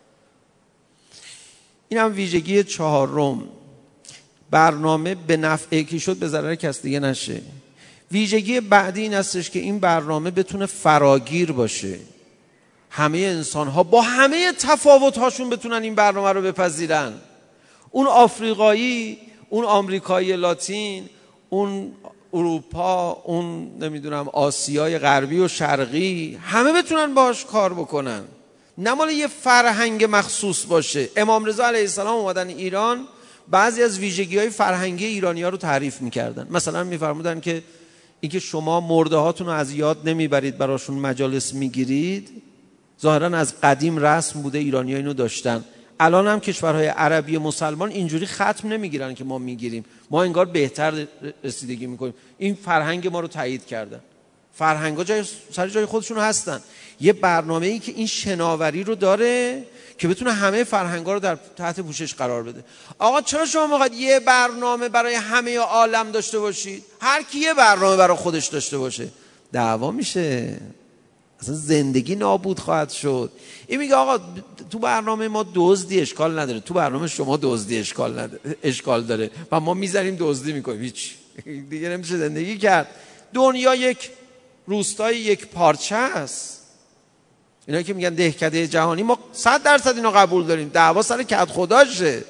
این هم ویژگی چهارم. برنامه به نفع یکی شد به ضرر کس دیگه نشه. ویژگی بعدی این هستش که این برنامه بتونه فراگیر باشه. همه انسان ها با همه تفاوت هاشون بتونن این برنامه رو بپذیرن. اون آفریقایی، اون آمریکایی لاتین، اون اروپا، اون نمیدونم آسیای غربی و شرقی، همه بتونن باش کار بکنن. نه مال یه فرهنگ مخصوص باشه. امام رضا علیه السلام اومدن ایران، بعضی از ویژگی‌های فرهنگی ایرانی‌ها رو تعریف می‌کردن. مثلا می‌فرمودن که اینکه شما مرده هاتون رو از یاد نمیبرید، براشون مجالس میگیرید، ظاهراً از قدیم رسم بوده، ایرانی‌ها اینو داشتن. الان هم کشورهای عربی مسلمان اینجوری ختم نمیگیرن که ما میگیریم، ما انگار بهتر رسیدگی میکنیم. این فرهنگ ما رو تایید کردن. فرهنگ‌ها جای سر جای خودشون هستن. یه برنامه‌ای که این شناوری رو داره که بتونه همه فرهنگ‌ها رو در تحت پوشش قرار بده. آقا چرا شما میخواید یه برنامه برای همه عالم داشته باشید؟ هر کی یه برنامه برای خودش داشته باشه، دعوا میشه، اصلا زندگی نابود خواهد شد. این میگه آقا تو برنامه ما دزدی اشکال نداره، تو برنامه شما دزدی اشکال نداره، اشکال داره و ما میذاریم دزدی میکنیم، هیچ دیگه نمیشه زندگی کرد. دنیا یک روستای یک پارچه است. اینا که میگن دهکده جهانی، ما صد درصد اینو قبول داریم. دعوا سر کد خداشه.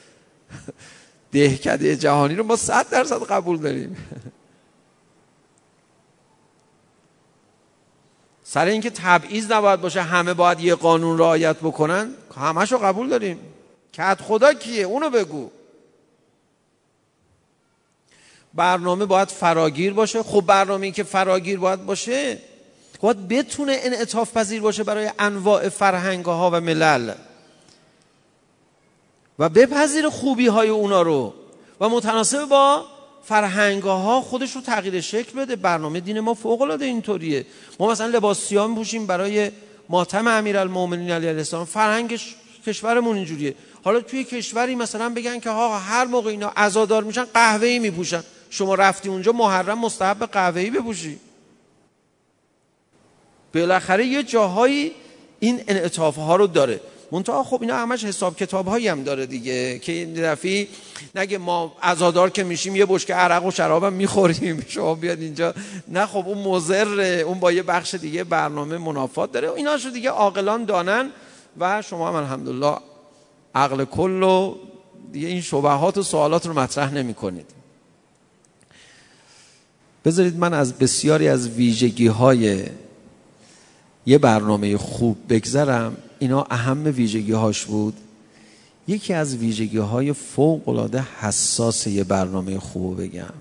دهکده جهانی رو ما صد درصد قبول داریم. سر اینکه تبعیض نباید باشه، همه باید یه قانون رعایت بکنن، همشو قبول داریم. کد خدا کیه؟ اونو بگو. برنامه باید فراگیر باشه. خب برنامه‌ای که فراگیر باید باشه، باید بتونه انعطاف پذیر باشه برای انواع فرهنگ‌ها و ملل و بپذیر خوبی‌های اونا رو و متناسب با فرهنگ‌ها خودش رو تغییر شکل بده. برنامه دین ما فوق‌العاده اینطوریه. ما مثلا لباس سیاه می‌پوشیم برای ماتم امیرالمومنین علیه السلام، فرهنگ کشورمون اینجوریه. حالا توی کشوری مثلا بگن که ها هر موقع اینا عزادار میشن قهوه‌ای میپوشن، شما رفتی اونجا محرم مستحب قهوه‌ای بپوشی. بالاخره یه جاهایی این انعطاف‌ها رو داره. منتها خب اینا همش حساب کتاب‌هایی هم داره دیگه، که این دفعی نگه ما عزادار که میشیم یه بشکه عرق و شراب هم میخوریم، شما بیاد اینجا. نه خب اون مضره، اون با یه بخش دیگه برنامه منافات داره. ایناشو دیگه عاقلان دانن و شما هم الحمدلله عقل کل و دیگه این شبهات و سوالات رو مطرح نمی کنید. بذارید من از بسیاری از ویژگی‌های یه برنامه خوب بگذرم. اینا اهم ویژگی‌هاش بود. یکی از ویژگی‌های فوق‌العاده حساس یه برنامه خوب بگم.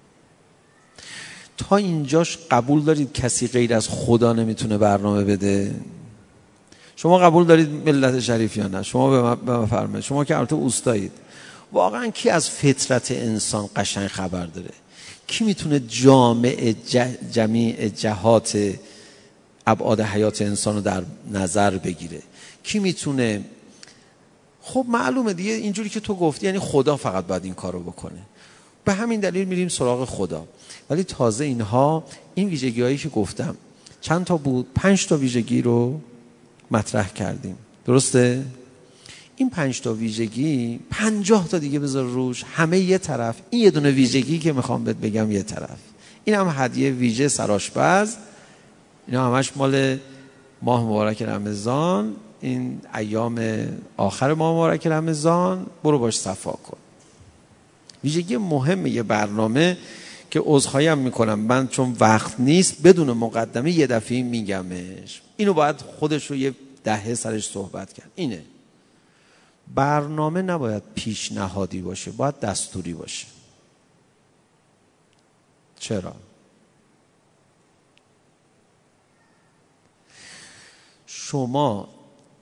تا اینجاش قبول دارید کسی غیر از خدا نمیتونه برنامه بده؟ شما قبول دارید ملت شریف یا نه؟ شما به من فرمایید. شما که البته اوستایید، واقعا کی از فطرت انسان قشنگ خبر داره؟ کی میتونه جامع جمیع جهات ابعاد حیات انسان رو در نظر بگیره؟ کی میتونه؟ خب معلومه دیگه، اینجوری که تو گفتی یعنی خدا فقط باید این کارو بکنه. به همین دلیل میریم سراغ خدا. ولی تازه اینها، این ویژگی هایی که گفتم چند تا بود؟ پنج تا ویژگی رو مطرح کردیم، درسته؟ این پنج تا ویژگی پنجاه تا دیگه بذار روش، همه یه طرف. این یه دونه ویژگی که میخوام بهت بگم یه طرف. این هم هدیه ویژه سرآشپز. اینا همش مال ماه مبارک رمضان. این ایام آخر ماه مبارک رمضان برو باش صفا کن. ویژگی مهم یه برنامه که عذرخواهی هم میکنم من چون وقت نیست بدون مقدمه یه دفعه میگمش، اینو باید خودش رو یه دهه سرش صحبت کرد. اینه برنامه نباید پیشنهادی باشه، باید دستوری باشه. چرا؟ شما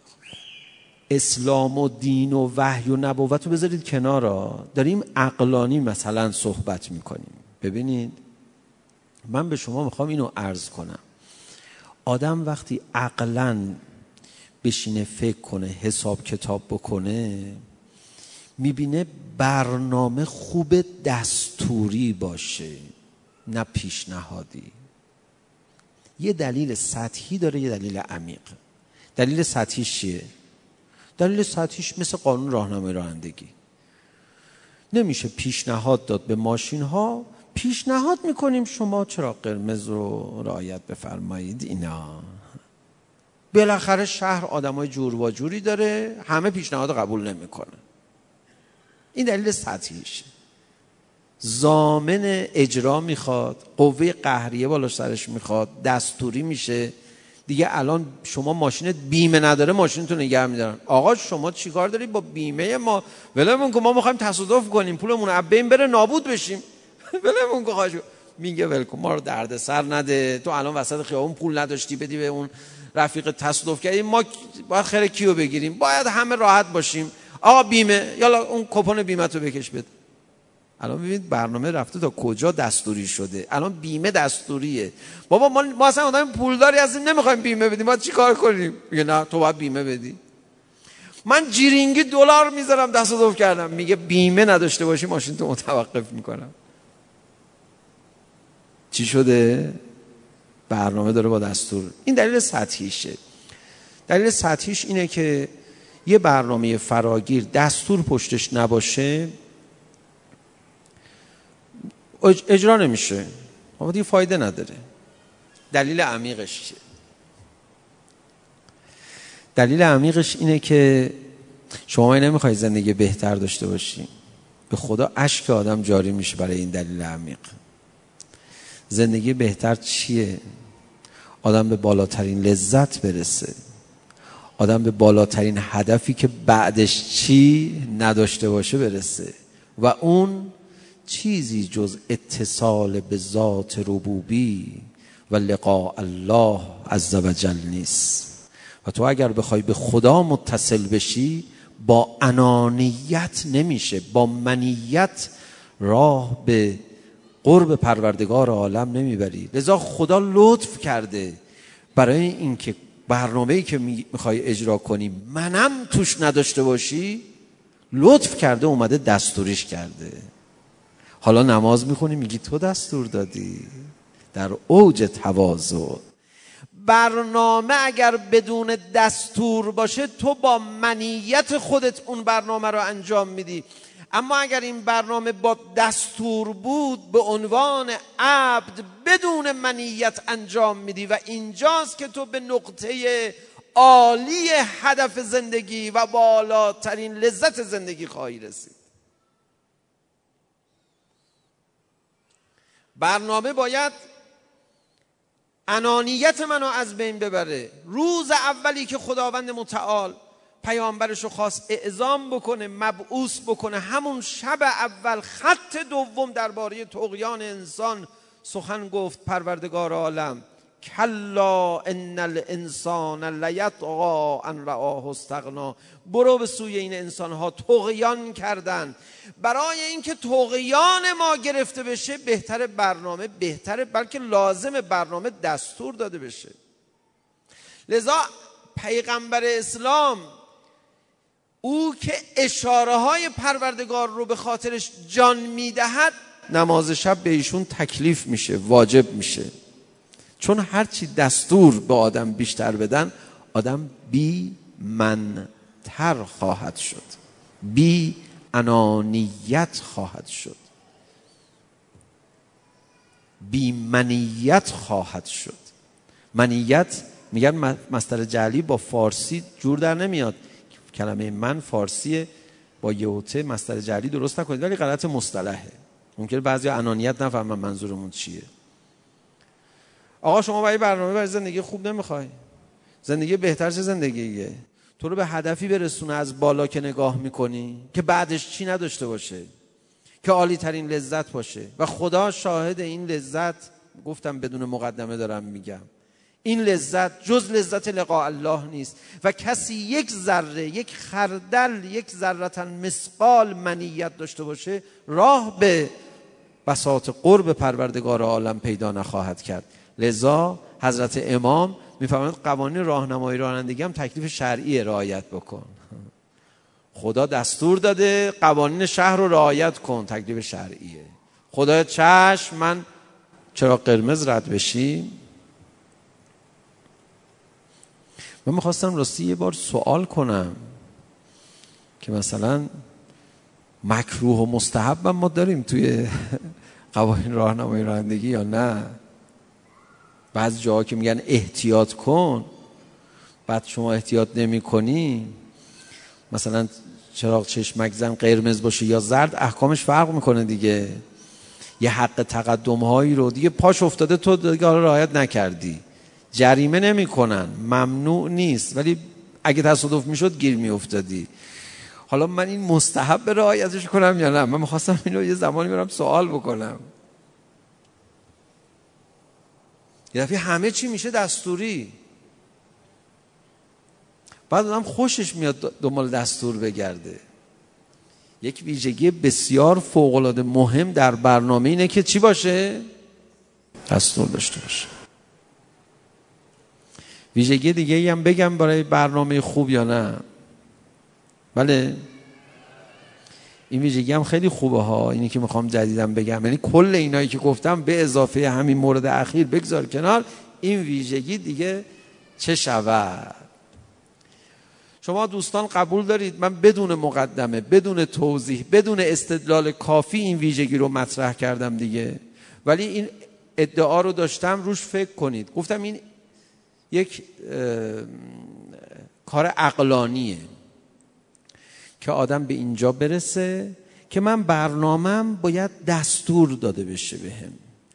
اسلام و دین و وحی و نبوت رو بذارید کنار، داریم عقلانی مثلا صحبت میکنیم. ببینید من به شما میخوام اینو عرض کنم، آدم وقتی عقلاً بشینه فکر کنه حساب کتاب بکنه میبینه برنامه خوب دستوری باشه نه پیشنهادی. یه دلیل سطحی داره یه دلیل عمیق. دلیل سطحیش چیه؟ دلیل سطحیش مثل قانون راهنمای رانندگی، نمیشه پیشنهاد داد به ماشین ها، پیشنهاد میکنیم شما چراغ قرمز رو رعایت بفرمایید. اینا بالاخره شهر آدمای جور و جوری داره، همه پیشنهاد قبول نمیکنه. این دلیل سطحیشه. ضامن اجرا میخواد، قوه قهریه بالا سرش میخواد، دستوری میشه. دیگه الان شما ماشینت بیمه نداره ماشینتو نگه میدارن. آقا شما چیکار داری با بیمه ما؟ ولمون کن، ما میخوایم تصادف کنیم پولمون از بین بره نابود بشیم. ولمون کن خواهش. میگه ول کن، ما رو دردسر نده، تو الان وسط خیابون پول نداشتی بدی به اون رفیق تصادف کردی، ما باید خیر کیو بگیریم؟ باید همه راحت باشیم. آقا بیمه، یالا اون کوپن بیمه تو بکش بده. الان ببینید برنامه رفته تا کجا دستوری شده. الان بیمه دستوریه. بابا ما ما اصلا آدم پولداری هستیم نمیخوایم بیمه بدیم، باید چیکار کنیم؟ میگه نه تو باید بیمه بدی. من جیرینگی دلار میذارم تصادف کردم، میگه بیمه نداشته باشی ماشین تو متوقف میکنم. چی شده؟ برنامه داره با دستور. این دلیل سطحیشه. دلیل سطحیش اینه که یه برنامه فراگیر دستور پشتش نباشه اجرا نمیشه، اما دیگه فایده نداره. دلیل عمیقش چیه؟ دلیل عمیقش اینه که شما نمیخوای زندگی بهتر داشته باشی، به خدا اشک آدم جاری میشه برای این دلیل عمیق. زندگی بهتر چیه؟ آدم به بالاترین لذت برسه، آدم به بالاترین هدفی که بعدش چی نداشته باشه برسه، و اون چیزی جز اتصال به ذات ربوبی و لقاء الله عز و جل نیست. و تو اگر بخوای به خدا متصل بشی با انانیت نمیشه، با منیت راه به قرب پروردگار عالم نمیبری. لذا خدا لطف کرده برای اینکه برنامه‌ای که میخوای اجرا کنی منم توش نداشته باشی، لطف کرده اومده دستوریش کرده. حالا نماز میخونی میگی تو دستور دادی، در اوج تواضع. برنامه اگر بدون دستور باشه تو با منیت خودت اون برنامه رو انجام میدی، اما اگر این برنامه با دستور بود به عنوان عبد بدون منیت انجام میدی، و اینجاست که تو به نقطه عالی هدف زندگی و بالاترین لذت زندگی خواهی رسید. برنامه باید انانیت منو از بین ببره. روز اولی که خداوند متعال پیامبرش رو خواست اعزام بکنه، مبعوث بکنه، همون شب اول خط دوم درباره طغیان انسان سخن گفت پروردگار عالم کلا ان الانسان لیطغی ان رآه استغنا. برو به سوی این انسان ها طغیان کردن. برای اینکه طغیان ما گرفته بشه بهتر برنامه، بهتره بلکه لازم برنامه دستور داده بشه. لذا پیغمبر اسلام او که اشاره های پروردگار رو به خاطرش جان میدهد، نماز شب به ایشون تکلیف میشه، واجب میشه. چون هرچی دستور به آدم بیشتر بدن آدم بی منتر خواهد شد، بی انانیت خواهد شد، بی منیت خواهد شد. منیت میگن مصدر جعلی با فارسی جور در نمیاد. کلمه من فارسیه، با یوته مصدر جعلی درست نکنید، ولی غلط مصطلحه. ممکنه بعضی انانیت نفهمن منظورمون چیه. آقا شما برای برنامه برای زندگی خوب نمیخوای؟ زندگی بهتر چه زندگیه؟ تو رو به هدفی برسونه از بالا که نگاه میکنی که بعدش چی نداشته باشه، که عالی ترین لذت باشه. و خدا شاهد این لذت، گفتم بدون مقدمه دارم میگم، این لذت جز لذت لقاء الله نیست و کسی یک ذره، یک خردل، یک ذره مثقال منیت داشته باشه راه به بساط قرب پروردگار عالم پیدا نخواهد کرد. لذا حضرت امام میفرمایند قوانین راهنمایی رانندگی هم تکلیف شرعی رعایت بکن. خدا دستور داده قوانین شهر رو رعایت کن، تکلیف شرعیه. خدا چشم، من چرا قرمز رد بشی؟ من میخواستم راستی یه بار سوال کنم که مثلا مکروه و مستحب ما داریم توی قوانین راهنمایی رانندگی یا نه؟ بعضی جاها که میگن احتیاط کن، بعد شما احتیاط نمی کنی، مثلا چراغ چشمک زن قرمز باشه یا زرد، احکامش فرق میکنه دیگه. یه حق تقدم هایی رو دیگه پاش افتاده، تو دیگه رعایت نکردی، جریمه نمی کنن، ممنوع نیست، ولی اگه تصادف میشد گیر میافتادی. حالا من این مستحب رعایتش کنم یا نه؟ من میخواستم اینو یه زمانی برم سوال بکنم. یه دفعه همه چی میشه دستوری، بعد آدم خوشش میاد دنبال دستور بگرده. یک ویژگی بسیار فوق‌العاده مهم در برنامه اینه که چی باشه؟ دستور داشته باشه. ویژگی دیگه ای هم بگم برای برنامه خوب یا نه؟ بله، این ویژگی هم خیلی خوبه ها، اینی که میخوام جدیدم بگم، یعنی کل اینایی که گفتم به اضافه همین مورد اخیر بگذار کنار، این ویژگی دیگه چه شود. شما دوستان قبول دارید من بدون مقدمه، بدون توضیح، بدون استدلال کافی این ویژگی رو مطرح کردم دیگه، ولی این ادعا رو داشتم روش فکر کنید. گفتم این یک کار عقلانیه که آدم به اینجا برسه که من برنامه‌ام باید دستور داده بشه بهم.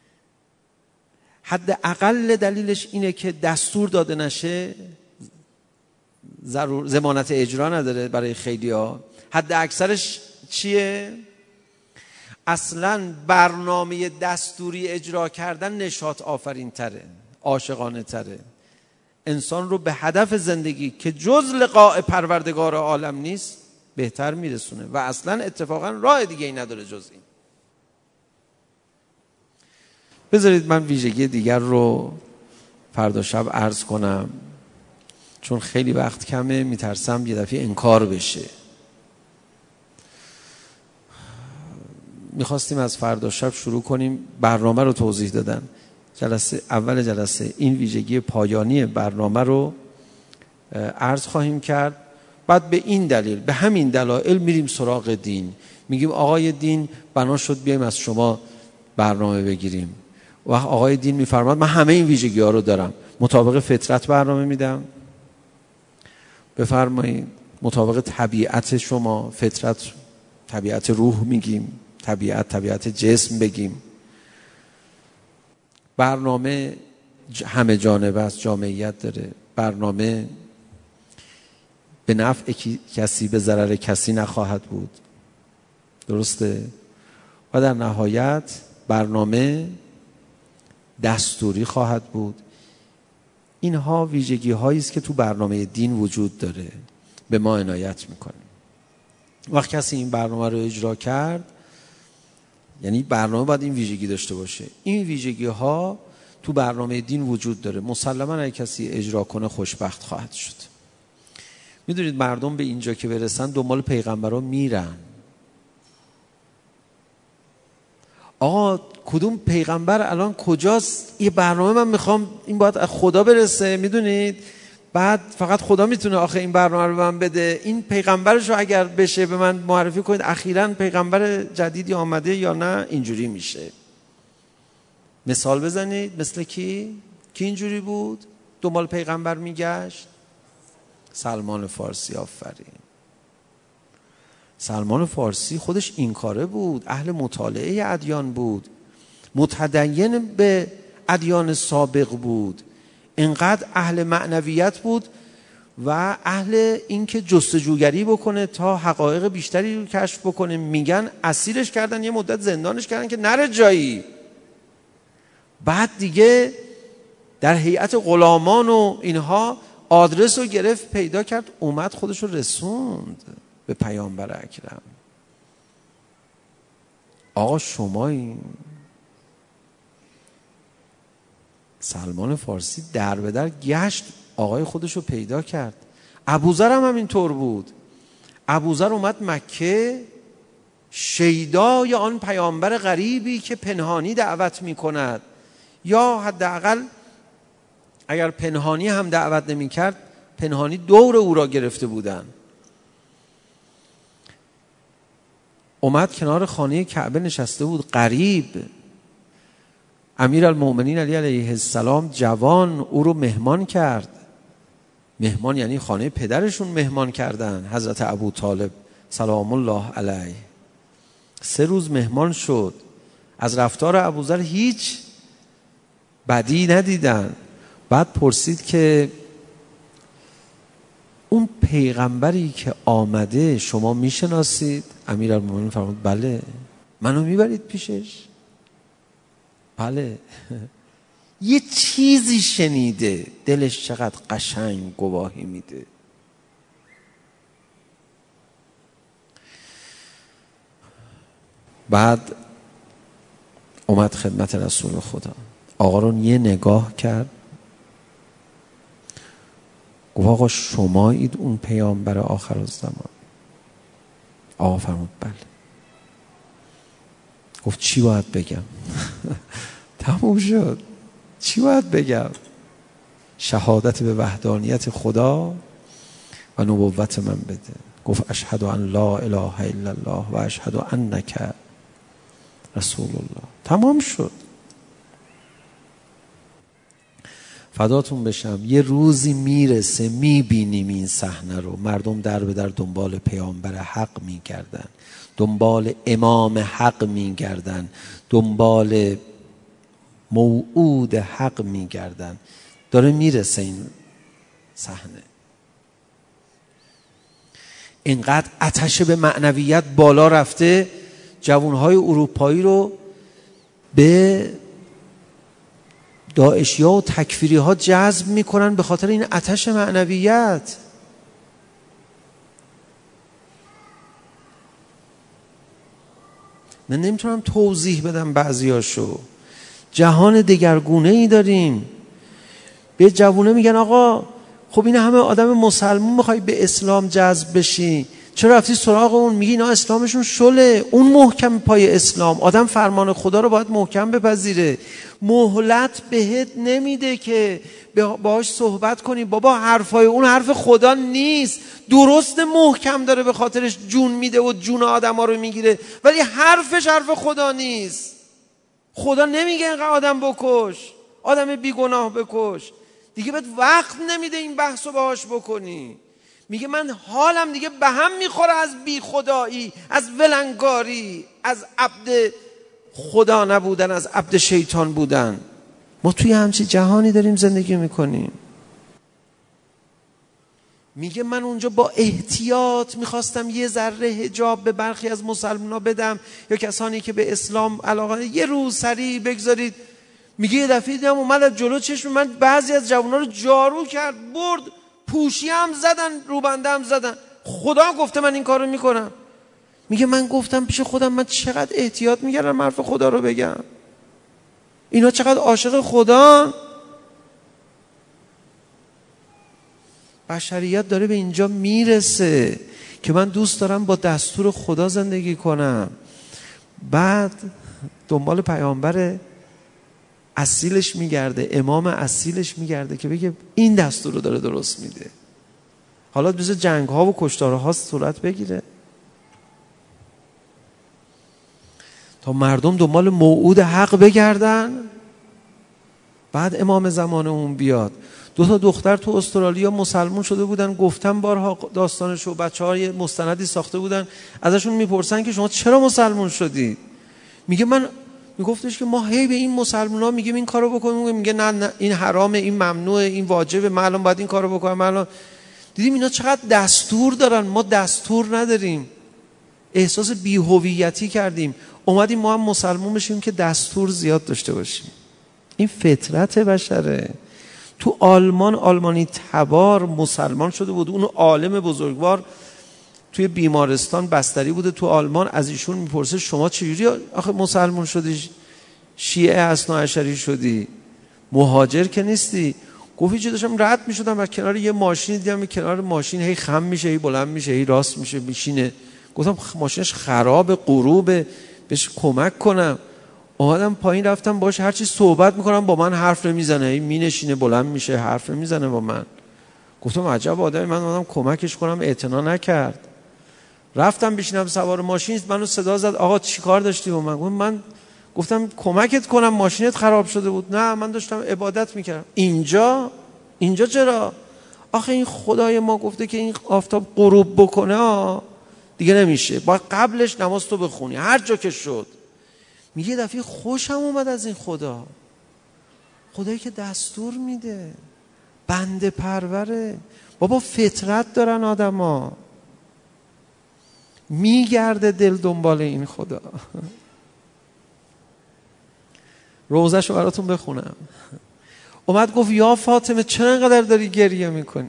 حد اقل دلیلش اینه که دستور داده نشه ضرور ضمانت اجرا نداره برای خیلیا. حد اکثرش چیه؟ اصلا برنامه دستوری اجرا کردن نشاط آفرین تره، عاشقانه تره، انسان رو به هدف زندگی که جز لقاء پروردگار عالم نیست بهتر میرسونه و اصلا اتفاقا راه دیگه ای نداره جز این. بذارید من ویژگی دیگر رو فردا شب عرض کنم، چون خیلی وقت کمه، میترسم یه دفعه انکار بشه. میخواستیم از فردا شب شروع کنیم، برنامه رو توضیح دادن. جلسه اول جلسه این ویژگی پایانی برنامه رو عرض خواهیم کرد. بعد به این دلیل، به همین دلایل میریم سراغ دین، میگیم آقای دین بنا شد بیایم از شما برنامه بگیریم. و آقای دین میفرماد من همه این ویژگی ها رو دارم، مطابق فطرت برنامه میدم، بفرمایید مطابق طبیعت شما، فطرت طبیعت روح میگیم، طبیعت طبیعت جسم بگیم. برنامه همه جانبه است، جامعیت داره. برنامه به نفع کسی به ضرر کسی نخواهد بود، درسته؟ و در نهایت برنامه دستوری خواهد بود. اینها ویژگی هایی است که تو برنامه دین وجود داره، به ما عنایت میکنه. وقت کسی این برنامه رو اجرا کرد، یعنی برنامه باید این ویژگی داشته باشه. این ویژگی ها تو برنامه دین وجود داره، مسلما اگه کسی اجرا کنه خوشبخت خواهد شد. میدونید مردم به اینجا که برسن دنبال پیغمبرها میرن. آقا کدوم پیغمبر الان کجاست؟ یه برنامه من میخوام، این باید از خدا برسه، میدونید؟ بعد فقط خدا میتونه آخه این برنامه رو به من بده. این پیغمبرش رو اگر بشه به من معرفی کنید، اخیراً پیغمبر جدیدی آمده یا نه؟ اینجوری میشه. مثال بزنید. مثل کی؟ کی اینجوری بود؟ دنبال پیغمبر میگشت؟ سلمان فارسی. آفرین. سلمان فارسی خودش این کاره بود، اهل مطالعه ادیان بود، متدین به ادیان سابق بود، اینقدر اهل معنویت بود و اهل این که جستجوگری بکنه تا حقایق بیشتری رو کشف بکنه. میگن اسیرش کردن، یه مدت زندانش کردن که نره جایی. بعد دیگه در هیئت غلامان و اینها آدرس رو گرفت، پیدا کرد، اومد خودش رو رسوند به پیامبر اکرم. آقا شما این سلمان فارسی در به در گشت، آقای خودش رو پیدا کرد. ابوذر هم همینطور بود. ابوذر اومد مکه، شیدای آن پیامبر غریبی که پنهانی دعوت می کند، یا حداقل اگر پنهانی هم دعوت نمی کرد، پنهانی دور او را گرفته بودن. اومد کنار خانه کعبه نشسته بود، غریب. امیرالمؤمنین علی علیه السلام جوان او رو مهمان کرد. مهمان یعنی خانه پدرشون مهمان کردن، حضرت ابو طالب سلام الله علیه. سه روز مهمان شد. از رفتار ابوذر هیچ بدی ندیدن. بعد پرسید که اون پیغمبری که آمده شما میشناسید؟ امیرالمومنین فرمود بله. منو میبرید پیشش؟ بله. یه چیزی شنیده، دلش چقدر قشنگ گواهی میده. بعد اومد خدمت رسول خدا، آقا رو یه نگاه کرد، گفت آقا شمایید اون پیامبر آخر الزمان؟ آقا فرمود بله. گفت چی باید بگم؟ تموم شد. چی باید بگم؟ شهادت به وحدانیت خدا و نبوت من بده. گفت اشهد ان لا اله الا الله و اشهد انک رسول الله. تمام شد. فداتون بشم. یه روزی میرسه میبینیم این صحنه رو، مردم در به در دنبال پیامبر حق میگردن، دنبال امام حق میگردن، دنبال موعود حق میگردن. داره میرسه این صحنه. اینقدر آتش به معنویت بالا رفته، جوانهای اروپایی رو به داعشی ها و تکفیری ها جذب میکنن به خاطر این آتش معنویت. من نمیتونم توضیح بدم بعضیاشو. جهان دگرگونه ای داریم. به جوونه میگن آقا خب این همه آدم مسلمان میخوای به اسلام جذب بشی، چرا رفتی سراغ اون؟ میگی اینا اسلامشون شله. اون محکم پای اسلام. آدم فرمان خدا رو باید محکم بپذیره. مهلت بهت نمیده که باهاش صحبت کنی. بابا حرفای اون حرف خدا نیست. درست محکم داره به خاطرش جون میده و جون آدم ها رو میگیره، ولی حرفش حرف خدا نیست. خدا نمیگه اینقدر آدم بکش، آدم بیگناه بکش. دیگه بهت وقت نمیده این بحثو باهاش بکنی. میگه من حالم دیگه به هم میخوره از بی خدایی، از ولنگاری، از عبد خدا نبودن، از عبد شیطان بودن. ما توی همچی جهانی داریم زندگی میکنیم. میگه من اونجا با احتیاط میخواستم یه ذره حجاب به برخی از مسلمان‌ها بدم یا کسانی که به اسلام علاقه، یه روز سریع بگذارید. میگه یه دفعه دیدم اومد از جلو چشم من بعضی از جوان‌ها رو جارو کرد، برد، پوشی هم زدن، روبنده هم زدن. خدا گفته من این کارو میکنم. میگه من گفتم پیش خودم من چقدر احتیاط میکردم حرف خدا رو بگم. اینا چقدر عاشق خدا. بشریت داره به اینجا میرسه که من دوست دارم با دستور خدا زندگی کنم. بعد دنبال پیامبر اصیلش میگرده، امام اصیلش میگرده که بگه این دستور رو داره درست میده. حالا مثل جنگ ها و کشتار ها صورت بگیره تا مردم دنبال موعود حق بگردن. بعد امام زمان اون بیاد. دو تا دختر تو استرالیا مسلمون شده بودن، گفتم بارها داستانشو، بچه‌ها یه مستندی ساخته بودن، ازشون میپرسن که شما چرا مسلمون شدید؟ میگه من میگفتش که ما هی به این مسلمونا میگیم این کارو بکنیم، میگه نه نه این حرامه، این ممنوعه، این واجبه، من الان باید این کارو بکنم. من الان دیدیم اینا چقدر دستور دارن، ما دستور نداریم. احساس بی‌هویتی کردیم، اومدیم ما هم مسلمون بشیم که دستور زیاد داشته باشیم. این فطرت بشره. تو آلمان آلمانی تبار مسلمان شده بود، اون عالم بزرگوار توی بیمارستان بستری بوده تو آلمان، از ایشون میپرسه شما چجوری آخه مسلمان شدی، شیعه اثناعشری شدی، مهاجر که نیستی؟ گفت چه داشتم رد میشدم و کنار یه ماشین دیدم، کنار ماشین هی خم میشه، هی بلند میشه، هی راست میشه، میشینه. گفتم ماشینش خراب، غروبه، بهش کمک کنم. اومدم پایین رفتم باش هر چی صحبت میکنم با من حرف نمیزنه، هی مینشینه بلند میشه حرف نمیزنه با من. گفتم عجب آدمی، من اومدم کمکش کنم اعتنا نکرد. رفتم بشینم سوار ماشین، منو صدا زد آقا چیکار داشتی با من؟ گفتم من گفتم کمکت کنم ماشینت خراب شده بود. نه من داشتم عبادت میکردم. اینجا اینجا چرا؟ آخه این خدای ما گفته که این آفتاب غروب بکنه دیگه نمیشه، باید قبلش نماز تو بخونی هر جا که شد. میگه دفعه خوشم اومد از این خدا، خدایی که دستور میده، بنده پروره. بابا فطرت دارن آدما، میگرده دل دنبال این خدا. روزهشو براتون بخونم. اومد گفت یا فاطمه چرا اینقدر داری گریه میکنی؟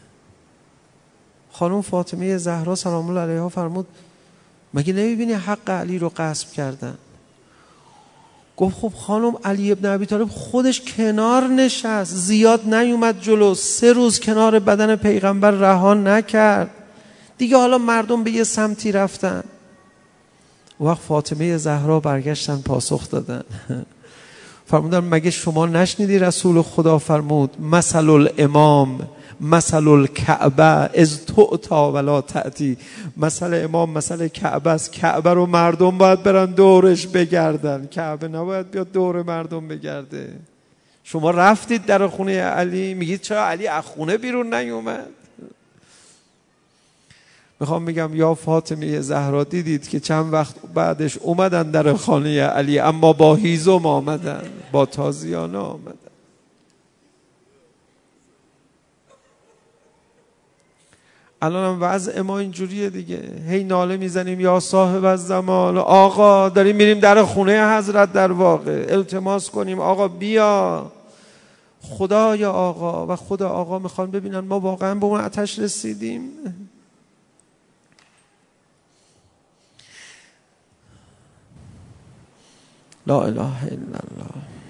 خانم فاطمه زهرا سلام الله علیها فرمود مگه نمیبینی حق علی رو غصب کردن؟ گفت خب خانم علی ابن ابی طالب خودش کنار نشست، زیاد نیومد جلو، سه روز کنار بدن پیغمبر رها نکرد، دیگه حالا مردم به یه سمتی رفتن. وقت فاطمه زهرا برگشتن پاسخ دادن فرمودن مگه شما نشنیدی رسول خدا فرمود مثل الامام مثل الکعبه از تعطا ولا تأتی؟ مثل امام مثل کعبه است، کعبه رو مردم باید برن دورش بگردن، کعبه نباید بیاد دور مردم بگرده. شما رفتید در خونه علی میگید چرا علی از خونه بیرون نیومد؟ میخوام بگم یا فاطمه زهرا دیدید که چند وقت بعدش اومدن در خانه علی، اما با هیزم آمدن، با تازیانه آمدن. الان هم وضع ما اینجوریه دیگه، هی ناله میزنیم یا صاحب الزمان، آقا داریم میریم در خونه حضرت، در واقع التماس کنیم آقا بیا. خدا یا آقا و خدا آقا میخوان ببینن ما واقعا به اون آتش رسیدیم. لا اله الا الله.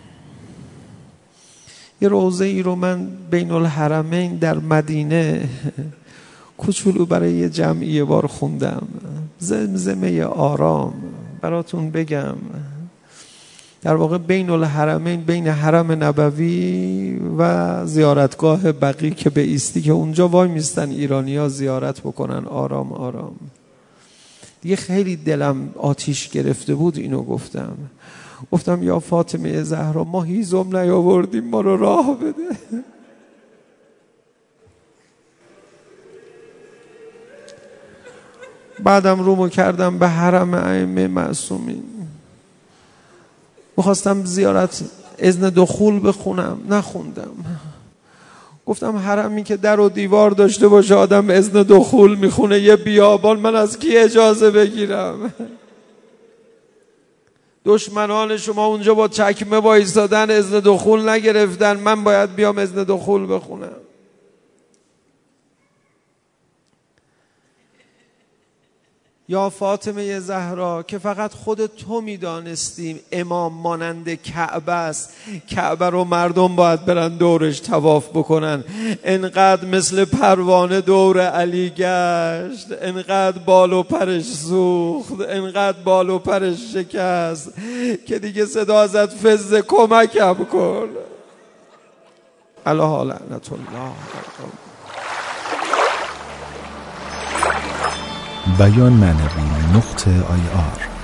یه روضه ای رو من بین الحرمین در مدینه کوچولو برای یه جمعیه بار خوندم، زمزمه آرام براتون بگم. در واقع بین الحرمین، بین حرم نبوی و زیارتگاه بقیع که به ایستی که اونجا وای میستن ایرانی ها زیارت بکنن آرام آرام. دیگه خیلی دلم آتیش گرفته بود، اینو گفتم گفتم یا فاطمه زهرا ما هیزم نیاوردیم، ما رو راه بده. بعدم رومو کردم به حرم ائمه معصومین، میخواستم زیارت اذن دخول بخونم، نخوندم. گفتم حرمی که در و دیوار داشته باشه آدم اذن دخول میخونه، یه بیابان من از کی اجازه بگیرم؟ دشمنان شما اونجا با چکمه وایسادن اذن دخول نگرفتن، من باید بیام اذن دخول بخونم؟ یا فاطمه زهرا که فقط خود تو میدانستیم امام مانند کعبه است، کعبه رو مردم باید برن دورش طواف بکنن، انقدر مثل پروانه دور علی گشت، انقدر بال و پرش سوخت، انقدر بال و پرش شکست که دیگه صدا زد فز کمکم کن. الله لعنت الله. بیان معنوی نقطه آی آر